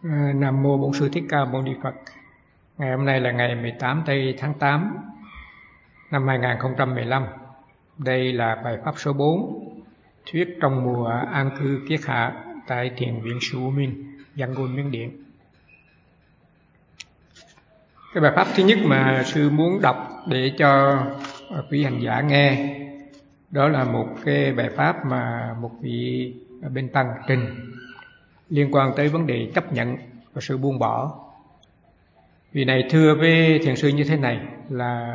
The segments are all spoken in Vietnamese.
Nam Mô Bổn Sư Thích Ca Mâu Ni Phật. Ngày hôm nay là ngày 18 tây tháng 8 năm 2015. Đây là bài pháp số 4, thuyết trong mùa an cư kiết hạ tại Thiền viện Sư U Minh, Yangon, Miến Điện. Cái bài pháp thứ nhất mà sư muốn đọc để cho quý hành giả nghe, đó là một cái bài pháp mà một vị bên tăng trình liên quan tới vấn đề chấp nhận và sự buông bỏ. Vị này thưa với thiền sư như thế này là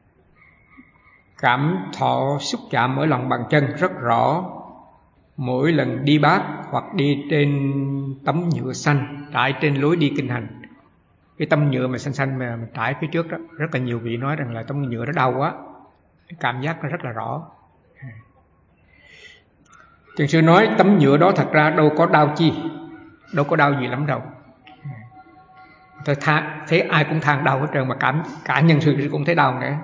cảm thọ xúc chạm ở lòng bàn chân rất rõ mỗi lần đi bát hoặc đi trên tấm nhựa xanh trải trên lối đi kinh hành. Cái tấm nhựa mà xanh xanh mà trải phía trước đó, rất là nhiều vị nói rằng là tấm nhựa nó đau quá, cái cảm giác nó rất là rõ. Thiền sư nói tấm nhựa đó thật ra đâu có đau chi, đâu có đau gì lắm đâu. Thấy ai cũng than đau hết trơn, mà cả nhân sư cũng thấy đau nữa.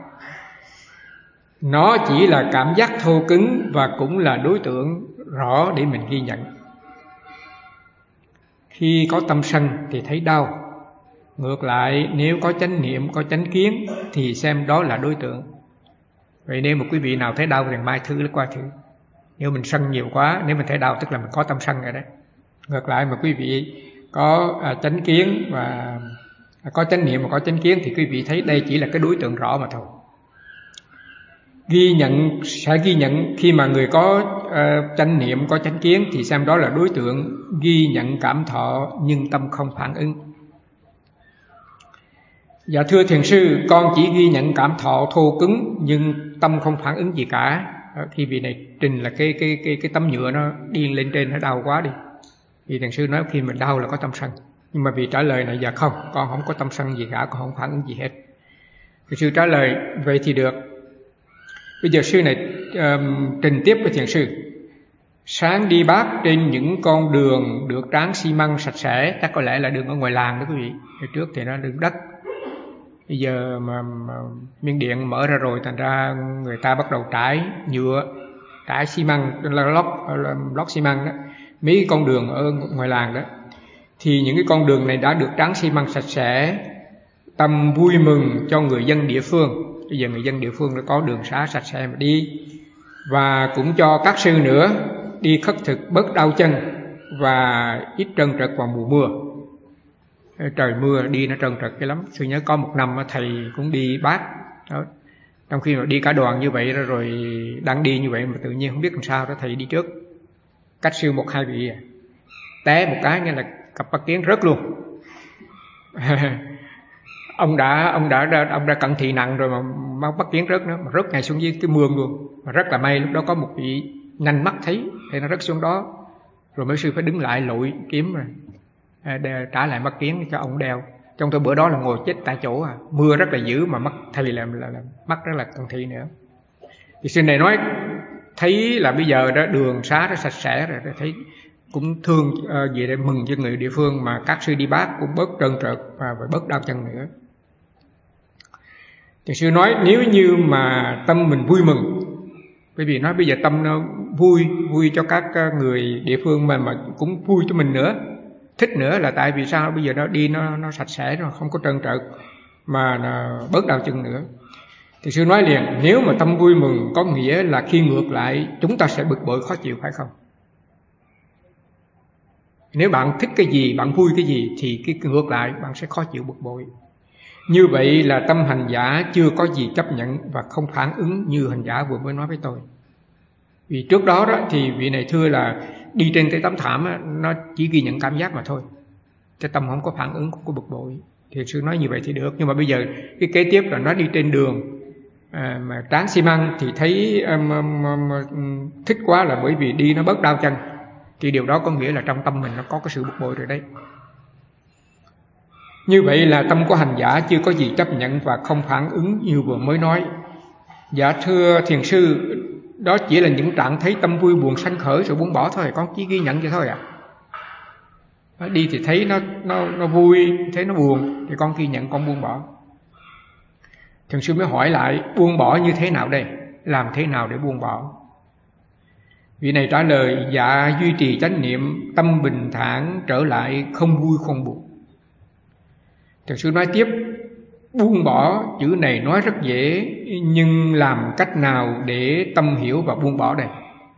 Nó chỉ là cảm giác thô cứng và cũng là đối tượng rõ để mình ghi nhận. Khi có tâm sân thì thấy đau. Ngược lại, nếu có chánh niệm, có chánh kiến thì xem đó là đối tượng. Vậy nếu một quý vị nào thấy đau thì mai thử lấy qua thử. Nếu mình sân nhiều quá, nếu mình thấy đau tức là mình có tâm sân rồi đấy. Ngược lại mà quý vị có chánh kiến và có chánh niệm và có chánh kiến thì quý vị thấy đây chỉ là cái đối tượng rõ mà thôi. Sẽ ghi nhận khi mà người có chánh niệm, có chánh kiến thì xem đó là đối tượng, ghi nhận cảm thọ nhưng tâm không phản ứng. Dạ thưa thiền sư, con chỉ ghi nhận cảm thọ thô cứng nhưng tâm không phản ứng gì cả. Khi vị này trình là cái tấm nhựa nó đi lên trên nó đau quá đi. Thì thiền sư nói khi mình đau là có tâm sân. Nhưng mà vị trả lời này dạ không, con không có tâm sân gì cả, con không phản ứng gì hết. Thiền sư trả lời vậy thì được. Bây giờ sư này trình tiếp với thiền sư. Sáng đi bát trên những con đường được tráng xi măng sạch sẽ, chắc có lẽ là đường ở ngoài làng đó quý vị. Hồi trước thì nó đường đất. Bây giờ mà Miến Điện mở ra rồi, thành ra người ta bắt đầu trải nhựa, trải xi măng, lót xi măng đó, mấy con đường ở ngoài làng đó. Thì những cái con đường này đã được tráng xi măng sạch sẽ, tâm vui mừng cho người dân địa phương. Bây giờ người dân địa phương đã có đường xá sạch sẽ mà đi. Và cũng cho các sư nữa đi khất thực bớt đau chân và ít trơn trật vào mùa mưa. Trời mưa đi nó trơn trật cái lắm. Sư nhớ có một năm thầy cũng đi bát đó. Trong khi mà đi cả đoàn như vậy rồi đang đi như vậy mà tự nhiên không biết làm sao đó, thầy đi trước cách sư 1-2 vị té một cái nghe là cặp bát kiến rớt luôn. ông đã cận thị nặng rồi mà bát kiến rớt nữa, mà rớt ngay xuống dưới cái mương luôn. Mà rất là may lúc đó có một vị nhanh mắt thấy thì nó rớt xuống đó, rồi mấy sư phải đứng lại lội kiếm rồi trả lại mắt kiến cho ông đeo. Trong tôi bữa đó là ngồi chết tại chỗ mưa rất là dữ mà mắt thầy là mắt rất là cận thị nữa. Thì sư này nói thấy là bây giờ đó đường xá nó sạch sẽ rồi, thấy cũng thương về để mừng cho người địa phương, mà các sư đi bát cũng bớt trơn trượt và bớt đau chân nữa. Thì sư nói nếu như mà tâm mình vui mừng, bởi vì nói bây giờ tâm nó vui cho các người địa phương mà cũng vui cho mình nữa, thích nữa, là tại vì sao bây giờ nó đi nó sạch sẽ rồi, không có trơn trượt mà nó bớt đau chân nữa. Thì sư nói liền, nếu mà tâm vui mừng có nghĩa là khi ngược lại chúng ta sẽ bực bội khó chịu, phải không? Nếu bạn thích cái gì, bạn vui cái gì thì cái ngược lại bạn sẽ khó chịu bực bội. Như vậy là tâm hành giả chưa có gì chấp nhận và không phản ứng như hành giả vừa mới nói với tôi. Vì trước đó thì vị này thưa là đi trên cái tấm thảm nó chỉ ghi nhận cảm giác mà thôi, cái tâm không có phản ứng, không có bực bội. Thì sư nói như vậy thì được. Nhưng mà bây giờ cái kế tiếp là nó đi trên đường mà tráng xi măng thì thấy thích quá, là bởi vì đi nó bớt đau chân. Thì điều đó có nghĩa là trong tâm mình nó có cái sự bực bội rồi đấy. Như vậy là tâm của hành giả chưa có gì chấp nhận và không phản ứng như vừa mới nói. Dạ thưa thiền sư, đó chỉ là những trạng thấy tâm vui buồn sanh khởi rồi buông bỏ thôi, con chỉ ghi nhận vậy thôi đi thì thấy nó vui, thấy nó buồn thì con ghi nhận, con buông bỏ. Thiền sư mới hỏi lại, buông bỏ như thế nào đây? Làm thế nào để buông bỏ? Vị này trả lời: dạ, duy trì chánh niệm, tâm bình thản trở lại, không vui không buồn. Thiền sư nói tiếp: buông bỏ chữ này nói rất dễ, nhưng làm cách nào để tâm hiểu và buông bỏ đây?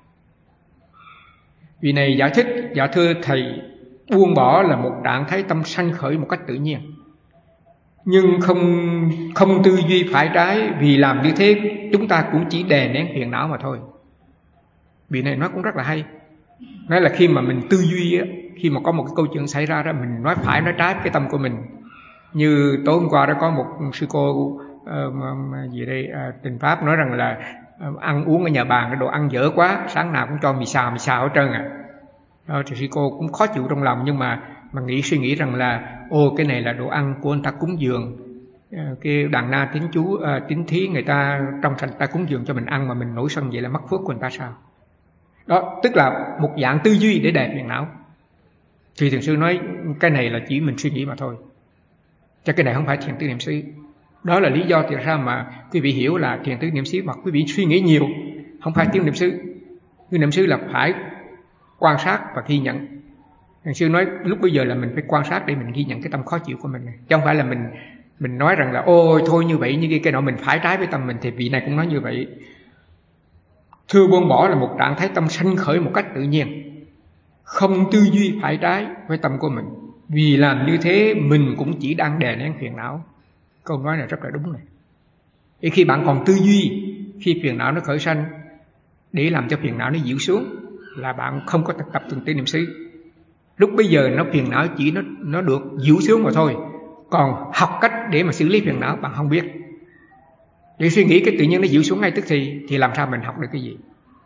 Vị này giải thích: dạ thưa thầy, buông bỏ là một trạng thái tâm sanh khởi một cách tự nhiên, nhưng không tư duy phải trái, vì làm như thế chúng ta cũng chỉ đè nén phiền não mà thôi. Vị này nói cũng rất là hay. Nói là khi mà mình tư duy, khi mà có một cái câu chuyện xảy ra đó, mình nói phải nói trái cái tâm của mình. Như tối hôm qua đó có một sư cô gì đây, Trình Pháp nói rằng là ăn uống ở nhà bàn cái đồ ăn dở quá, sáng nào cũng cho mì xào hết trơn à. Thì sư cô cũng khó chịu trong lòng, nhưng mà suy nghĩ rằng là cái này là đồ ăn của người ta cúng dường, cái đàn na tín chú tín thí người ta trong sạch ta cúng dường cho mình ăn, mà mình nổi sân vậy là mất phước của người ta sao? Đó tức là một dạng tư duy để đè phiền não. Thì thiền sư nói cái này là chỉ mình suy nghĩ mà thôi, cho cái này không phải thiền tứ niệm xứ. Đó là lý do tại sao mà quý vị hiểu là thiền tứ niệm xứ hoặc quý vị suy nghĩ nhiều, không phải tứ niệm xứ. Tứ niệm xứ là phải quan sát và ghi nhận. Thiền sư nói lúc bây giờ là mình phải quan sát để mình ghi nhận cái tâm khó chịu của mình, chứ không phải là mình nói rằng là ôi thôi như vậy như cái nọ mình phải trái với tâm mình. Thì vị này cũng nói như vậy. Thưa, buông bỏ là một trạng thái tâm sanh khởi một cách tự nhiên, không tư duy phải trái với tâm của mình, vì làm như thế mình cũng chỉ đang đè nén phiền não. Câu nói này rất là đúng này. Thì khi bạn còn tư duy, khi phiền não nó khởi sanh, để làm cho phiền não nó dịu xuống, là bạn không có thực tập từng tứ niệm xứ. Lúc bây giờ nó phiền não chỉ nó được dịu xuống mà thôi. Còn học cách để mà xử lý phiền não bạn không biết. Để suy nghĩ cái tự nhiên nó dịu xuống ngay tức thì làm sao mình học được cái gì?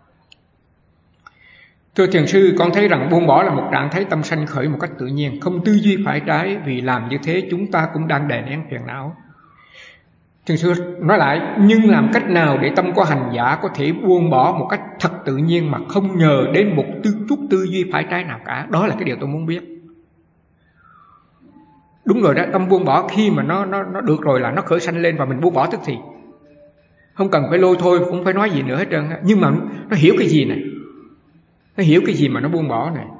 Thưa thiền sư, con thấy rằng buông bỏ là một trạng thái tâm sanh khởi một cách tự nhiên, không tư duy phải trái, vì làm như thế chúng ta cũng đang đè nén phiền não. Thiền sư nói lại: nhưng làm cách nào để tâm của hành giả có thể buông bỏ một cách thật tự nhiên mà không nhờ đến một chút tư duy phải trái nào cả? Đó là cái điều tôi muốn biết. Đúng rồi đó, tâm buông bỏ khi mà nó được rồi là nó khởi sanh lên và mình buông bỏ tức thì. Không cần phải lôi thôi, cũng phải nói gì nữa hết trơn. Nhưng mà nó hiểu cái gì này? Nó hiểu cái gì mà nó buông bỏ này?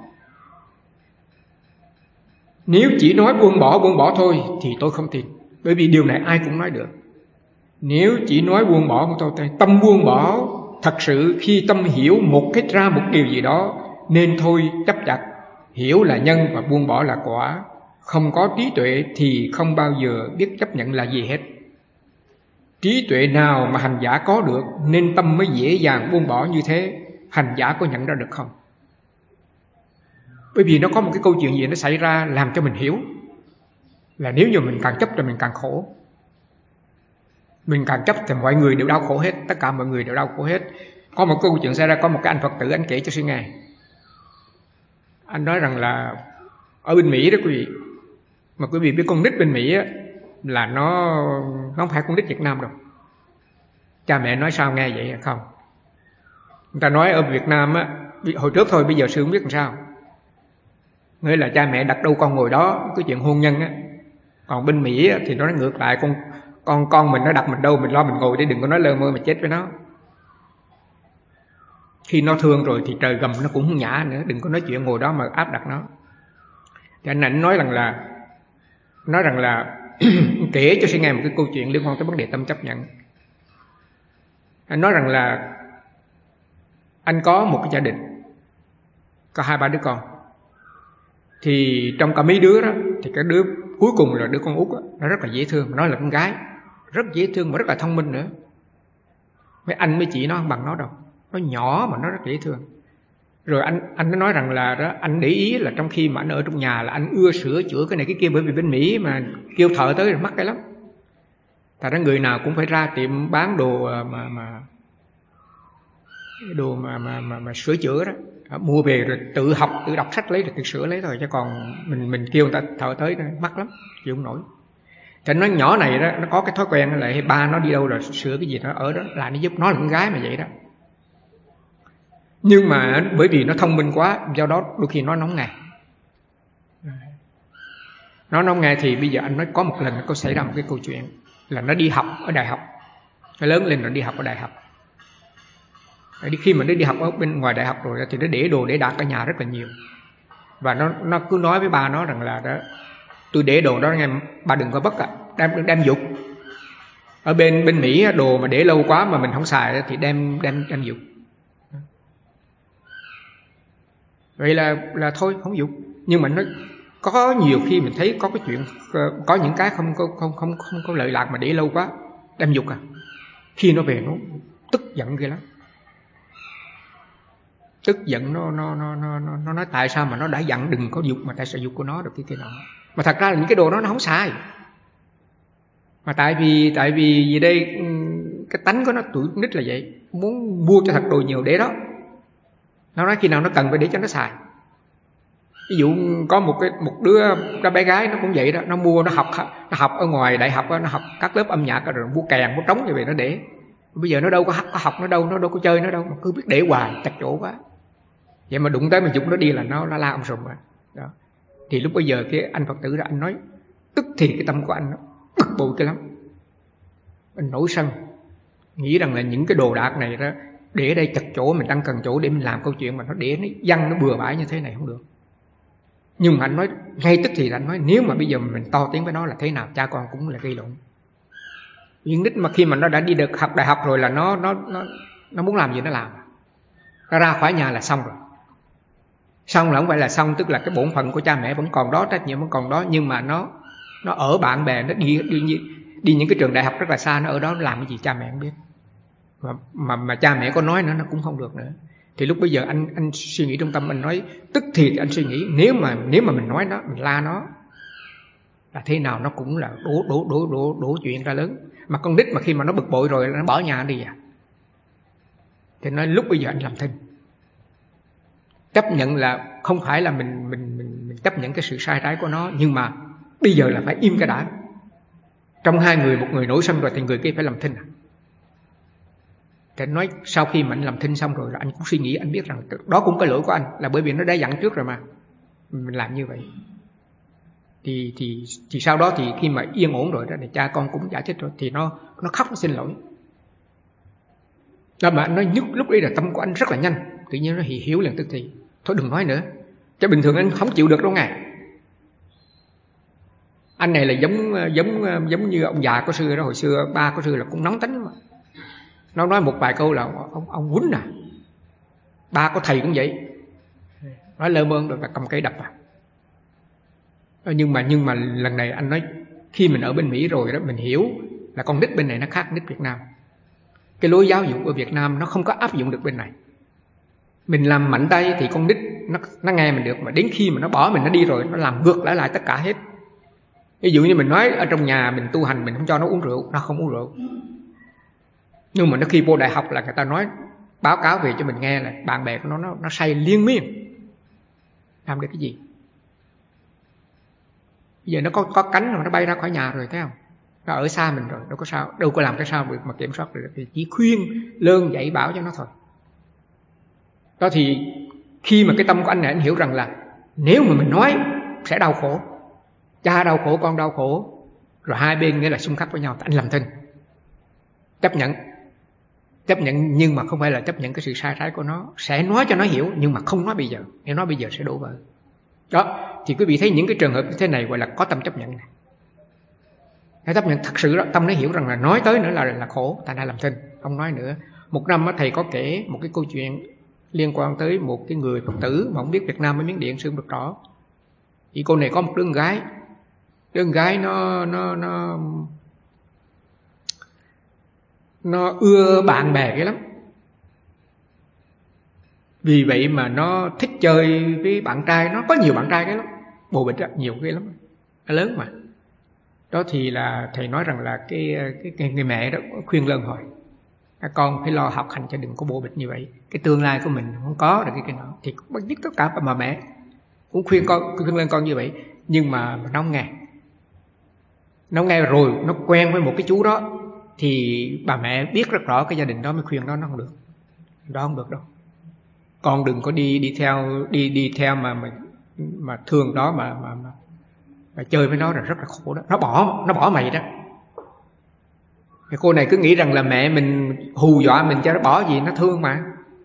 Nếu chỉ nói buông bỏ thôi thì tôi không tin. Bởi vì điều này ai cũng nói được. Nếu chỉ nói buông bỏ thôi, tâm buông bỏ thật sự khi tâm hiểu một điều gì đó, nên thôi chấp chặt. Hiểu là nhân và buông bỏ là quả. Không có trí tuệ thì không bao giờ biết chấp nhận là gì hết. Trí tuệ nào mà hành giả có được nên tâm mới dễ dàng buông bỏ như thế. Hành giả có nhận ra được không? Bởi vì nó có một cái câu chuyện gì nó xảy ra làm cho mình hiểu là nếu như mình càng chấp thì mình càng khổ. Mình càng chấp thì mọi người đều đau khổ hết. Tất cả mọi người đều đau khổ hết. Có một câu chuyện xảy ra, có một cái anh Phật tử anh kể cho sư nghe. Anh nói rằng là ở bên Mỹ đó quý vị, mà quý vị biết con nít bên Mỹ á, là nó không phải con nít Việt Nam đâu. Cha mẹ nói sao nghe vậy không? Người ta nói ở Việt Nam á, hồi trước thôi, bây giờ sư không biết làm sao. Nghĩa là cha mẹ đặt đâu con ngồi đó, cái chuyện hôn nhân á. Còn bên Mỹ á, thì nó nói ngược lại, con mình nó đặt mình đâu mình lo mình ngồi để đừng có nói lơ mơ mà chết với nó. Khi nó thương rồi thì trời gầm nó cũng không nhả nữa, đừng có nói chuyện ngồi đó mà áp đặt nó. Thì anh nói rằng là kể cho sư nghe một cái câu chuyện liên quan tới vấn đề tâm chấp nhận. Anh nói rằng là anh có một cái gia đình có 2-3 đứa con. Thì trong cả mấy đứa đó thì cái đứa cuối cùng là đứa con út đó, nó rất là dễ thương. Nó là con gái rất dễ thương mà rất là thông minh nữa. Mấy anh mấy chị nó không bằng nó đâu. Nó nhỏ mà nó rất dễ thương. Rồi anh nó nói rằng là đó, anh để ý là trong khi mà anh ở trong nhà là anh ưa sửa chữa cái này cái kia, bởi vì bên Mỹ mà kêu thợ tới là mắc cái lắm. Tại đó người nào cũng phải ra tiệm bán đồ mà sửa chữa đó, mua về rồi tự học, tự đọc sách lấy rồi tự sửa lấy thôi, chứ còn mình kêu người ta thợ tới mắc lắm, chịu không nổi. Cho nó nhỏ này đó, nó có cái thói quen là ba nó đi đâu rồi sửa cái gì đó ở đó là nó giúp. Nó là con gái mà vậy đó. Nhưng mà bởi vì nó thông minh quá, do đó đôi khi nó nóng ngày. Nó nóng ngày thì bây giờ anh nói có một lần nó có xảy ra một cái câu chuyện là nó đi học ở đại học. Nó lớn lên rồi đi học ở đại học. Khi mà nó đi học ở bên ngoài đại học rồi thì nó để đồ để đạc ở nhà rất là nhiều. Và nó cứ nói với ba nó rằng là đó, tôi để đồ đó nghe bà đừng có vất đem dục. Ở bên Mỹ đồ mà để lâu quá mà mình không xài thì đem dục. Vậy là thôi không dục. Nhưng mà nó có nhiều khi mình thấy có cái chuyện, có những cái không có lợi lạc mà để lâu quá đem dục. Khi nó về nó tức giận ghê lắm. Tức giận nó nói tại sao mà nó đã dặn đừng có dục mà tại sao dục của nó được cái nọ. Mà thật ra là những cái đồ đó nó không sai. Mà tại vì gì đây, cái tánh của nó tuổi nít là vậy, muốn mua cho thật đồ nhiều để đó. Nó nói khi nào nó cần phải để cho nó xài. Ví dụ có một đứa bé gái nó cũng vậy đó, nó mua nó học ở ngoài đại học đó, nó học các lớp âm nhạc rồi mua kèn mua trống như vậy nó để. Bây giờ nó đâu có học nó đâu có chơi nó đâu, mà cứ biết để hoài chặt chỗ quá. Vậy mà đụng tới mình dục nó đi là nó la ông sùm đó. Thì lúc bây giờ cái anh Phật tử ra anh nói, tức thì cái tâm của anh nó bực bội cái lắm. Anh nổi sân, nghĩ rằng là những cái đồ đạc này đó để đây chặt chỗ, mình đang cần chỗ để mình làm câu chuyện mà nó để nó văng nó bừa bãi như thế này không được. Nhưng mà anh nói ngay tức thì anh nói, nếu mà bây giờ mình to tiếng với nó là thế nào cha con cũng là gây lộn. Những nít mà khi mà nó đã đi được học đại học rồi là nó muốn làm gì nó làm. Nó ra khỏi nhà là xong rồi. Xong là không phải là xong, tức là cái bổn phận của cha mẹ vẫn còn đó, trách nhiệm vẫn còn đó, nhưng mà nó ở bạn bè, nó đi những cái trường đại học rất là xa, nó ở đó nó làm cái gì cha mẹ không biết. Mà cha mẹ có nói nữa nó cũng không được nữa. Thì lúc bây giờ anh suy nghĩ trong tâm, anh nói tức thì anh suy nghĩ nếu mà mình nói nó, mình la nó là thế nào nó cũng là đổ chuyện ra lớn. Mà con nít mà khi mà nó bực bội rồi nó bỏ nhà đi thì nói lúc bây giờ anh làm thinh, chấp nhận là không phải là mình chấp nhận cái sự sai trái của nó, nhưng mà bây giờ là phải im cái đã. Trong hai người, một người nổi sân rồi thì người kia phải làm thinh. Thì anh nói sau khi mà anh làm thinh xong rồi là anh cũng suy nghĩ, anh biết rằng đó cũng có lỗi của anh, là bởi vì nó đã dặn trước rồi mà mình làm như vậy. Thì sau đó thì khi mà yên ổn rồi đó thì cha con cũng giải thích rồi thì nó khóc nó xin lỗi. Đó mà anh nói nhất lúc ấy là tâm của anh rất là nhanh, tự nhiên nó hiểu liền tức thì thôi đừng nói nữa, chứ bình thường anh không chịu được đâu ngài. Anh này là giống như ông già của xưa đó, hồi xưa ba của xưa là cũng nóng tính mà. Nó nói một vài câu là ông quýnh ba của thầy cũng vậy, nói lơ mơn rồi là cầm cây đập Nhưng mà lần này anh nói khi mình ở bên Mỹ rồi đó, mình hiểu là con nít bên này nó khác nít Việt Nam. Cái lối giáo dục ở Việt Nam nó không có áp dụng được bên này. Mình làm mạnh tay thì con nít nó nghe mình được, mà đến khi mà nó bỏ mình nó đi rồi, nó làm ngược lại tất cả hết. Ví dụ như mình nói ở trong nhà mình tu hành, mình không cho nó uống rượu, nó không uống rượu. Nhưng mà nó khi vô đại học là người ta nói báo cáo về cho mình nghe là bạn bè của nó say liên miên. Làm được cái gì? Bây giờ nó có cánh rồi, nó bay ra khỏi nhà rồi, thấy không? Nó ở xa mình rồi, đâu có làm cái sao mà kiểm soát được. Thì chỉ khuyên lơn dạy bảo cho nó thôi. Đó thì khi mà cái tâm của anh này anh hiểu rằng là nếu mà mình nói sẽ đau khổ, cha đau khổ, con đau khổ, rồi hai bên nghĩa là xung khắc với nhau, anh làm thinh, chấp nhận nhưng mà không phải là chấp nhận cái sự sai trái của nó, sẽ nói cho nó hiểu nhưng mà không nói bây giờ, nếu nói bây giờ sẽ đổ vỡ. Đó thì quý vị thấy những cái trường hợp như thế này gọi là có tâm chấp nhận này. Cái chấp nhận thật sự đó, tâm nó hiểu rằng là nói tới nữa là khổ, ta đã làm thinh, không nói nữa. Một năm thầy có kể một cái câu chuyện liên quan tới một cái người Phật tử mà không biết Việt Nam hay Miến Điện sư không được rõ. Thì cô này có một đứa con gái nó ưa bạn bè cái lắm. Vì vậy mà nó thích chơi với bạn trai, nó có nhiều bạn trai cái lắm, bồ bịch nhiều cái lắm, nó lớn mà. Đó thì là thầy nói rằng là cái người mẹ đó khuyên lơn hỏi các con phải lo học hành cho đừng có bồ bịch như vậy, cái tương lai của mình không có được cái nọ. Thì cũng biết tất cả mà mẹ cũng khuyên lên con như vậy, nhưng mà nó không nghe. Nó nghe rồi nó quen với một cái chú đó thì bà mẹ biết rất rõ cái gia đình đó mới khuyên nó không được. Đó không được đâu. Con đừng có đi theo mà thương đó mà chơi với nó là rất là khổ đó. Nó bỏ mày đó. Thì cô này cứ nghĩ rằng là mẹ mình hù dọa mình cho nó bỏ gì, nó thương mà.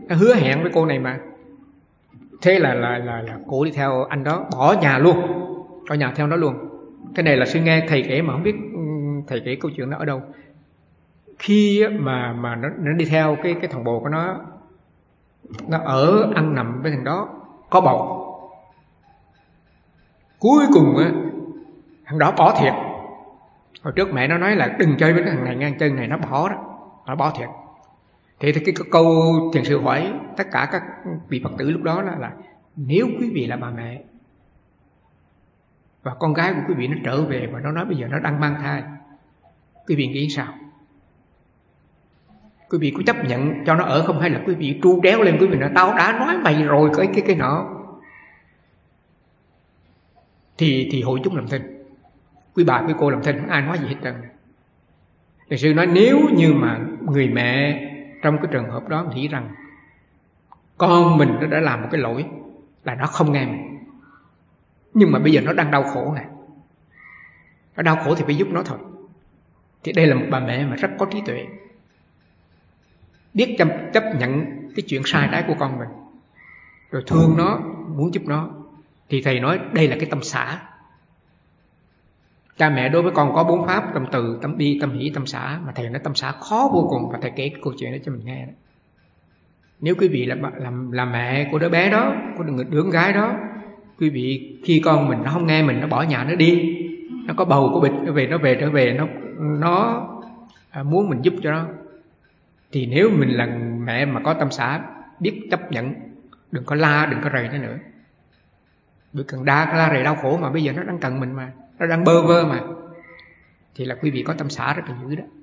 nó hứa hẹn với cô này mà. Thế là cô đi theo anh đó, bỏ nhà luôn, bỏ nhà theo nó luôn. Cái này là sư nghe thầy kể mà không biết thầy kể câu chuyện đó ở đâu. Khi mà nó đi theo cái thằng bồ của nó ở ăn nằm với thằng đó, có bầu. Cuối cùng á, thằng đó bỏ thiệt. Hồi trước mẹ nó nói là đừng chơi với cái thằng này, ngang chân này nó bỏ đó, nó bỏ thiệt. Thì cái câu thiền sư hỏi tất cả các vị Phật tử lúc đó là nếu quý vị là bà mẹ và con gái của quý vị nó trở về và nó nói bây giờ nó đang mang thai, quý vị nghĩ sao? Quý vị có chấp nhận cho nó ở không, hay là quý vị tru đéo lên, quý vị nói tao đã nói mày rồi cái nọ? Thì hội chúng làm thinh, quý bà quý cô làm thinh, không ai nói gì hết trơn. Thiền sư nói nếu như mà người mẹ trong cái trường hợp đó nghĩ rằng con mình nó đã làm một cái lỗi là nó không nghe mình, nhưng mà bây giờ nó đang đau khổ nè, nó đau khổ thì phải giúp nó thôi. Thì đây là một bà mẹ mà rất có trí tuệ, biết chấp nhận cái chuyện sai trái của con mình, rồi thương nó, muốn giúp nó. Thì thầy nói đây là cái tâm xả. Cha mẹ đối với con có 4 pháp: tâm từ, tâm bi, tâm hỷ, tâm xả. Mà thầy nói tâm xả khó vô cùng, và thầy kể cái câu chuyện đó cho mình nghe đó. Nếu quý vị là mẹ của đứa bé đó, của đứa con gái đó, quý vị khi con mình nó không nghe mình, nó bỏ nhà nó đi, nó có bầu có bịch, nó trở về nó muốn mình giúp cho nó, thì nếu mình là mẹ mà có tâm xả, biết chấp nhận, đừng có la, đừng có rầy nó nữa. Bởi cần la rầy đau khổ mà, bây giờ nó đang cần mình mà, nó đang bơ vơ mà, thì là quý vị có tâm xả rất là dữ đó.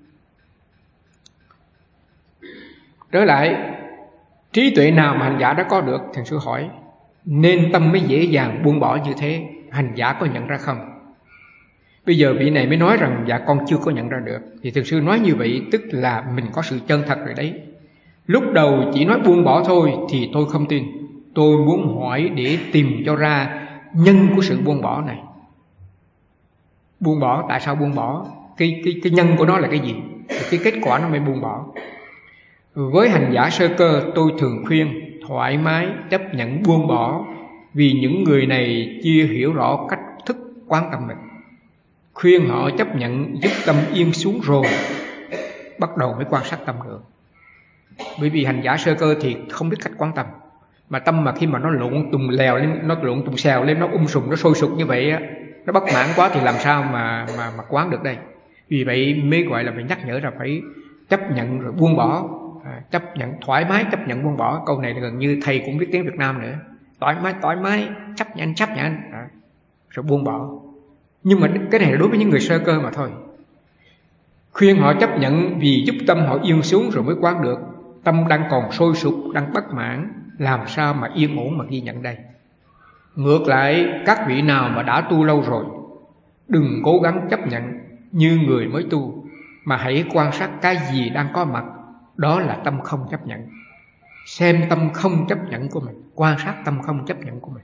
Trở lại, trí tuệ nào mà hành giả đã có được? Thiền sư hỏi, nên tâm mới dễ dàng buông bỏ như thế, hành giả có nhận ra không? Bây giờ vị này mới nói rằng dạ con chưa có nhận ra được. Thì thiền sư nói như vậy tức là mình có sự chân thật rồi đấy. Lúc đầu chỉ nói buông bỏ thôi thì tôi không tin. Tôi muốn hỏi để tìm cho ra nhân của sự buông bỏ này. Buông bỏ, tại sao buông bỏ? Cái nhân của nó là cái gì? Cái kết quả nó mới buông bỏ. Với hành giả sơ cơ, tôi thường khuyên thoải mái chấp nhận buông bỏ, vì những người này chưa hiểu rõ cách thức quán tâm mình. Khuyên họ chấp nhận, giúp tâm yên xuống rồi bắt đầu mới quan sát tâm được. Bởi vì hành giả sơ cơ thì không biết cách quán tâm, mà tâm mà khi mà nó lộn tùng lèo lên, nó lộn tùng xèo lên, nó sùng, nó sôi sục như vậy á, nó bất mãn quá thì làm sao mà quán được đây. Vì vậy mới gọi là phải nhắc nhở là phải chấp nhận rồi buông bỏ, chấp nhận thoải mái, chấp nhận buông bỏ. Câu này gần như thầy cũng biết tiếng Việt Nam nữa. Thoải mái, chấp nhận rồi buông bỏ. Nhưng mà cái này là đối với những người sơ cơ mà thôi. Khuyên họ chấp nhận vì giúp tâm họ yên xuống rồi mới quán được. Tâm đang còn sôi sục, đang bất mãn, làm sao mà yên ổn mà ghi nhận đây. Ngược lại, các vị nào mà đã tu lâu rồi, đừng cố gắng chấp nhận như người mới tu, mà hãy quan sát cái gì đang có mặt, đó là tâm không chấp nhận. Xem tâm không chấp nhận của mình, quan sát tâm không chấp nhận của mình.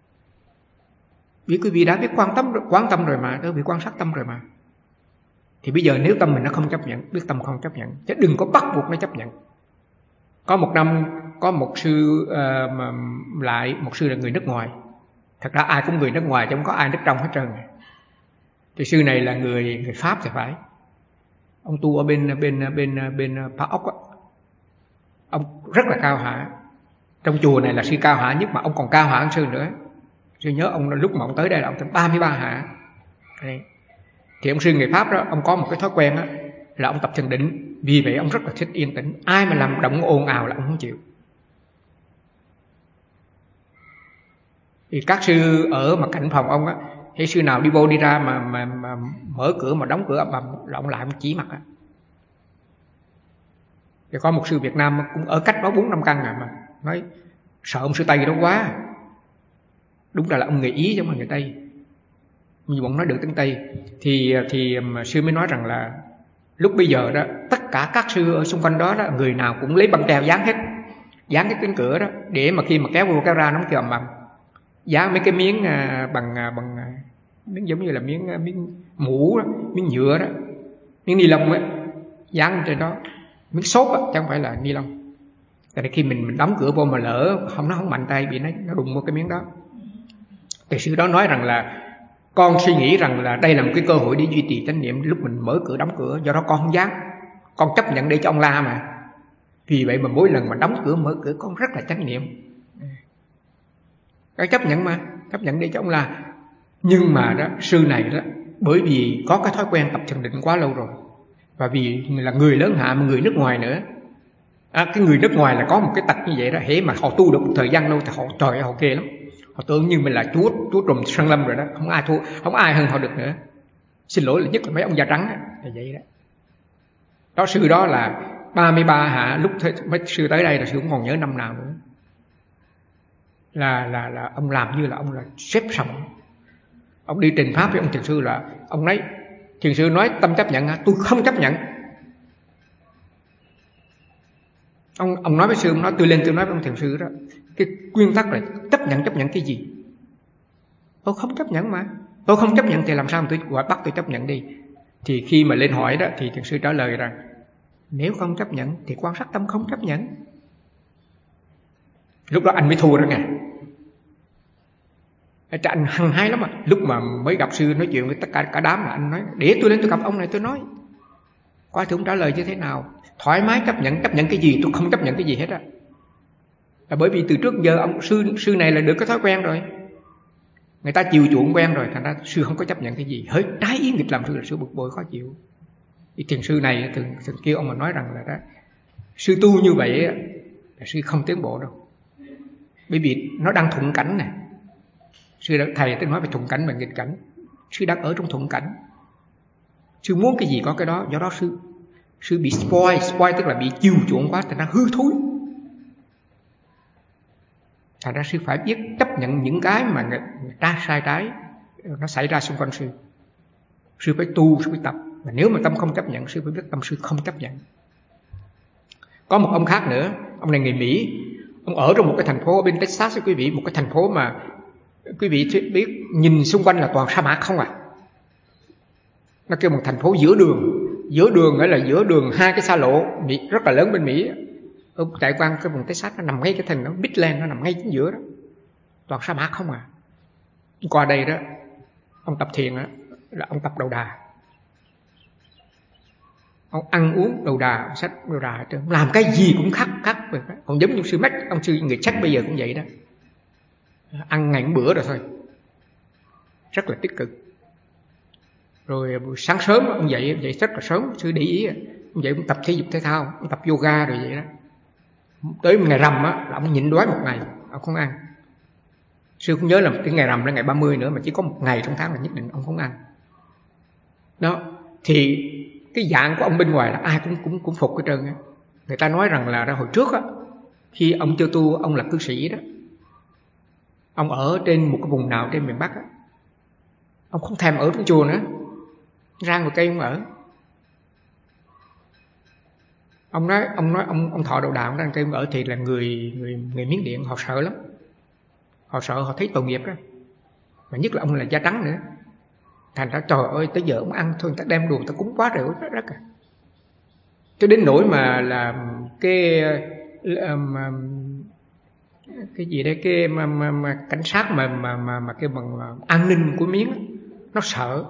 Vì quý vị đã biết quán tâm rồi mà, quý vị quan sát tâm rồi mà. Thì bây giờ nếu tâm mình nó không chấp nhận, biết tâm không chấp nhận, chứ đừng có bắt buộc nó chấp nhận. Có một năm có một sư một sư là người nước ngoài. Thật ra ai cũng người nước ngoài chứ không có ai nước trong hết trơn. Thì sư này là người Pháp thì phải. Ông tu ở bên Phá Ốc á. Ông rất là cao hạ. Trong chùa này là sư cao hạ nhất, mà ông còn cao hạ hơn sư nữa. Sư nhớ ông lúc mà ông tới đây là ông tới 33 hạ. Thì ông sư người Pháp đó, ông có một cái thói quen đó, là ông tập thiền định. Vì vậy ông rất là thích yên tĩnh. Ai mà làm động ồn ào là ông không chịu. Thì các sư ở mà cạnh phòng ông á, hay sư nào đi vô đi ra mà mở cửa mà đóng cửa ầm ầm là ông lại ông chỉ mặt á. Thì có một sư Việt Nam cũng ở cách đó 4-5 căn mà nói sợ ông sư Tây đó quá. Đúng là ông người Ý chứ không phải người Tây. Nhưng bọn nói được tiếng Tây. Thì sư mới nói rằng là lúc bây giờ đó, tất cả các sư ở xung quanh đó, người nào cũng lấy băng keo dán hết, dán cái cánh cửa đó, để mà khi mà kéo vô kéo ra nó không kêu ầm ầm. Dán mấy cái miếng bằng miếng giống như là miếng mũ đó, miếng nhựa đó, miếng ni lông ấy, dán trên đó, miếng xốp á, chứ không phải là ni lông. Tại khi mình đóng cửa vô mà lỡ nó không mạnh tay bị nó đụng vô cái miếng đó. Thì sư đó nói rằng là con suy nghĩ rằng là đây là một cái cơ hội để duy trì chánh niệm lúc mình mở cửa đóng cửa, do đó con không dám, con chấp nhận để cho ông la mà. Vì vậy mà mỗi lần mà đóng cửa mở cửa con rất là chánh niệm. Cái chấp nhận mà, chấp nhận để cho ông la. Nhưng mà đó, sư này đó, bởi vì có cái thói quen tập thiền định quá lâu rồi, và vì là người lớn hạ mà người nước ngoài nữa. Cái người nước ngoài là có một cái tật như vậy đó, hễ mà họ tu được một thời gian lâu thì họ trời họ ghê lắm. Họ tưởng như mình là chúa trùm sơn lâm rồi đó, không ai thua, không ai hơn họ được nữa. Xin lỗi là nhất là mấy ông da trắng đó, là vậy đó. Đó sư đó là 33 hạ, lúc mấy sư tới đây là sư cũng còn nhớ năm nào nữa. Là ông làm như là ông là xếp sòng. Ông đi trình pháp với ông thiền sư là ông nói, thiền sư nói tâm chấp nhận hả? Tôi không chấp nhận. Ông nói với sư, ông nói tôi lên tôi nói với ông thiền sư đó, cái nguyên tắc là chấp nhận cái gì? Tôi không chấp nhận mà. Tôi không chấp nhận thì làm sao mà tôi gọi bắt tôi chấp nhận đi? Thì khi mà lên hỏi đó thì thiền sư trả lời rằng nếu không chấp nhận thì quan sát tâm không chấp nhận. Lúc đó anh mới thua đó nghe. Anh hăng hái lắm. Lúc mà mới gặp sư nói chuyện với tất cả đám là anh nói để tôi lên tôi gặp ông này tôi nói coi thử ông trả lời như thế nào. Thoải mái chấp nhận cái gì, tôi không chấp nhận cái gì hết á. Là bởi vì từ trước giờ ông sư này là được cái thói quen rồi, người ta chiều chuộng quen rồi, thành ra sư không có chấp nhận cái gì. Hơi trái ý nghịch làm sư là sư bực bội khó chịu. Thì thiền sư này thường kêu ông mà nói rằng là đó, sư tu như vậy là sư không tiến bộ đâu, bởi vì nó đang thuận cảnh nè. Thầy tôi nói về thuận cảnh và nghịch cảnh. Sư đang ở trong thuận cảnh, sư muốn cái gì có cái đó, do đó sư bị spoil tức là bị chiều chuộng quá, thành ra hư thối. Thành ra sư phải biết chấp nhận những cái mà người ta sai trái nó xảy ra xung quanh sư. Sư phải tu, sư phải tập. Mà nếu mà tâm không chấp nhận, sư phải biết tâm sư không chấp nhận. Có một ông khác nữa, ông này người Mỹ. Ông ở trong một cái thành phố ở bên Texas quý vị, một cái thành phố mà quý vị biết nhìn xung quanh là toàn sa mạc không à. Nó kêu một thành phố giữa đường nghĩa là giữa đường hai cái xa lộ Mỹ, rất là lớn bên Mỹ. Ở tại quan cái vùng Texas nó nằm ngay cái thành nó Midland, nó nằm ngay chính giữa đó, toàn sa mạc không à. Qua đây đó, ông tập thiền đó, là ông tập đầu đà. Ông ăn uống đầu đà, ông sách đầu đà, ông làm cái gì cũng khắc. Ông giống như sư Mách, ông sư người Czech bây giờ cũng vậy đó. Ăn ngày một bữa rồi thôi, rất là tích cực. Rồi buổi sáng sớm ông dậy rất là sớm, sư để ý ông dậy ông tập thể dục thể thao, ông tập yoga rồi vậy đó. Tới ngày rằm á là ông nhịn đói một ngày, ông không ăn. Sư cũng nhớ là cái ngày rằm là ngày 30 nữa, mà chỉ có một ngày trong tháng là nhất định ông không ăn. Đó, thì cái dạng của ông bên ngoài là ai cũng phục hết trơn á. Người ta nói rằng là ra hồi trước á, khi ông chưa tu, ông là cư sĩ đó, ông ở trên một cái vùng nào trên miền Bắc á, ông không thèm ở trong chùa nữa, ra ngoài cây ông ở. Ông thọ đầu đà, ông ra cây ông ở thì là người Miến Điện họ sợ lắm. Họ sợ, họ thấy tội nghiệp đó. Mà nhất là ông là da trắng nữa. Thành ra trời ơi, tới giờ ông ăn thôi, người ta đem đồ, người ta cúng quá rượu rất à. Cho đến nỗi mà là cái gì đấy, cái mà cảnh sát mà cái bằng an ninh của Miến, nó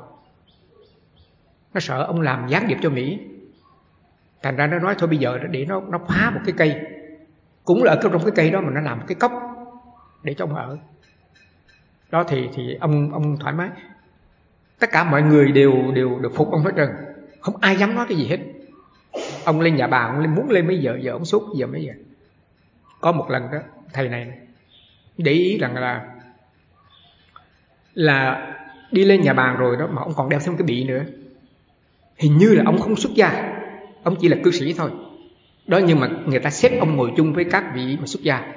sợ ông làm gián điệp cho Mỹ. Thành ra nó nói thôi bây giờ để nó phá một cái cây, cũng là ở trong cái cây đó mà nó làm cái cốc để cho ông ở. Đó thì ông thoải mái. Tất cả mọi người đều phục ông hết trơn, không ai dám nói cái gì hết. Ông lên nhà bà, ông muốn lên mấy giờ ông suốt giờ mấy giờ. Có một lần đó, thầy này để ý rằng là đi lên nhà bàn rồi đó mà ông còn đeo thêm cái bị nữa. Hình như là ông không xuất gia, ông chỉ là cư sĩ thôi đó, nhưng mà người ta xếp ông ngồi chung với các vị mà xuất gia.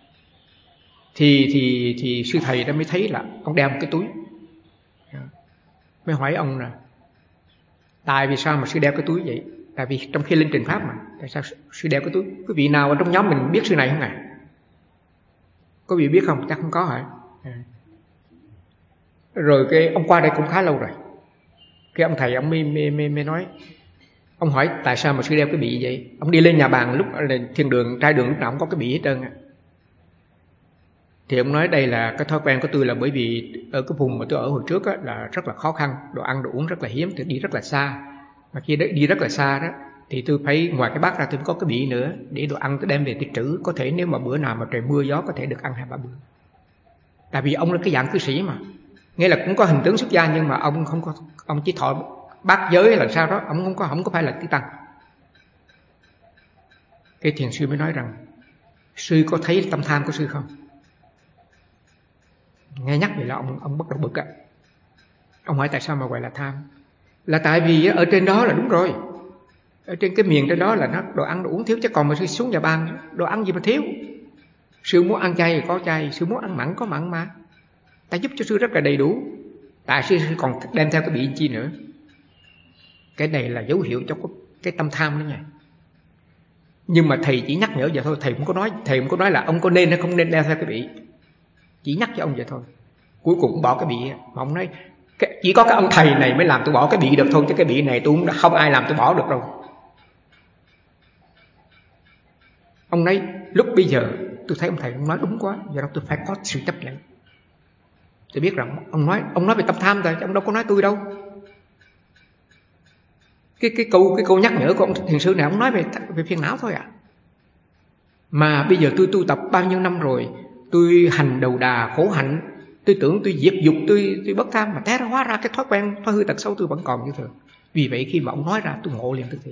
Thì sư thầy đó mới thấy là ông đeo một cái túi. Mới hỏi ông là tại vì sao mà sư đeo cái túi vậy? Tại vì trong khi lên trình pháp mà, tại sao sư đeo cái túi? Quý vị nào ở trong nhóm mình biết sư này không ạ? Có vị biết không? Chắc không có hả? Rồi cái ông qua đây cũng khá lâu rồi. Cái ông thầy ông mới nói Ông hỏi tại sao mà sư đeo cái bị vậy? Ông đi lên nhà bàn lúc thiên đường, trai đường lúc nào cũng có cái bị hết trơn. Thì ông nói đây là cái thói quen của tôi, là bởi vì ở cái vùng mà tôi ở hồi trước á, là rất là khó khăn, đồ ăn đồ uống rất là hiếm, tôi đi rất là xa. Mà khi đi rất là xa đó thì tôi phải ngoài cái bát ra tôi có cái bị nữa, để đồ ăn tôi đem về tôi trữ, có thể nếu mà bữa nào mà trời mưa gió có thể được ăn 2-3 bữa. Tại vì ông là cái dạng cư sĩ mà, nghĩa là cũng có hình tướng xuất gia, nhưng mà ông không có, ông chỉ thọ bát giới là sao đó, ông không có phải là tí tăng. Cái thiền sư mới nói rằng sư có thấy tâm tham của sư không? Nghe nhắc vậy là ông bắt đầu bực á. Ông hỏi tại sao mà gọi là tham? Là tại vì ở trên đó là đúng rồi, ở trên cái miền trên đó là nó đồ ăn đồ uống thiếu, chứ còn mà sư xuống nhà bàn đồ ăn gì mà thiếu. Sư muốn ăn chay thì có chay, sư muốn ăn mặn có mặn mà. Ta giúp cho sư rất là đầy đủ. Tại sư còn đem theo cái bị chi nữa. Cái này là dấu hiệu cho cái tâm tham đó nha. Nhưng mà thầy chỉ nhắc nhở vậy thôi, thầy không có nói là ông có nên hay không nên đeo theo cái bị. Chỉ nhắc cho ông vậy thôi. Cuối cùng bỏ cái bị. Mà ông nói chỉ có cái ông thầy này mới làm tôi bỏ cái bị được thôi, chứ cái bị này tôi không ai làm tôi bỏ được đâu. Ông nói lúc bây giờ tôi thấy ông thầy ông nói đúng quá, do đó tôi phải có sự chấp nhận. Tôi biết rằng ông nói về tâm tham thôi, chứ ông đâu có nói tôi đâu. Cái câu nhắc nhở của ông thiền sư này, ông nói về phiền não thôi à. Mà bây giờ tôi tu tập bao nhiêu năm rồi, tôi hành đầu đà khổ hạnh, tôi tưởng tôi diệt dục, tôi bất tham, mà té ra hóa ra cái thói quen thói hư tật xấu tôi vẫn còn như thường. Vì vậy khi mà ông nói ra tôi ngộ liền tức thì.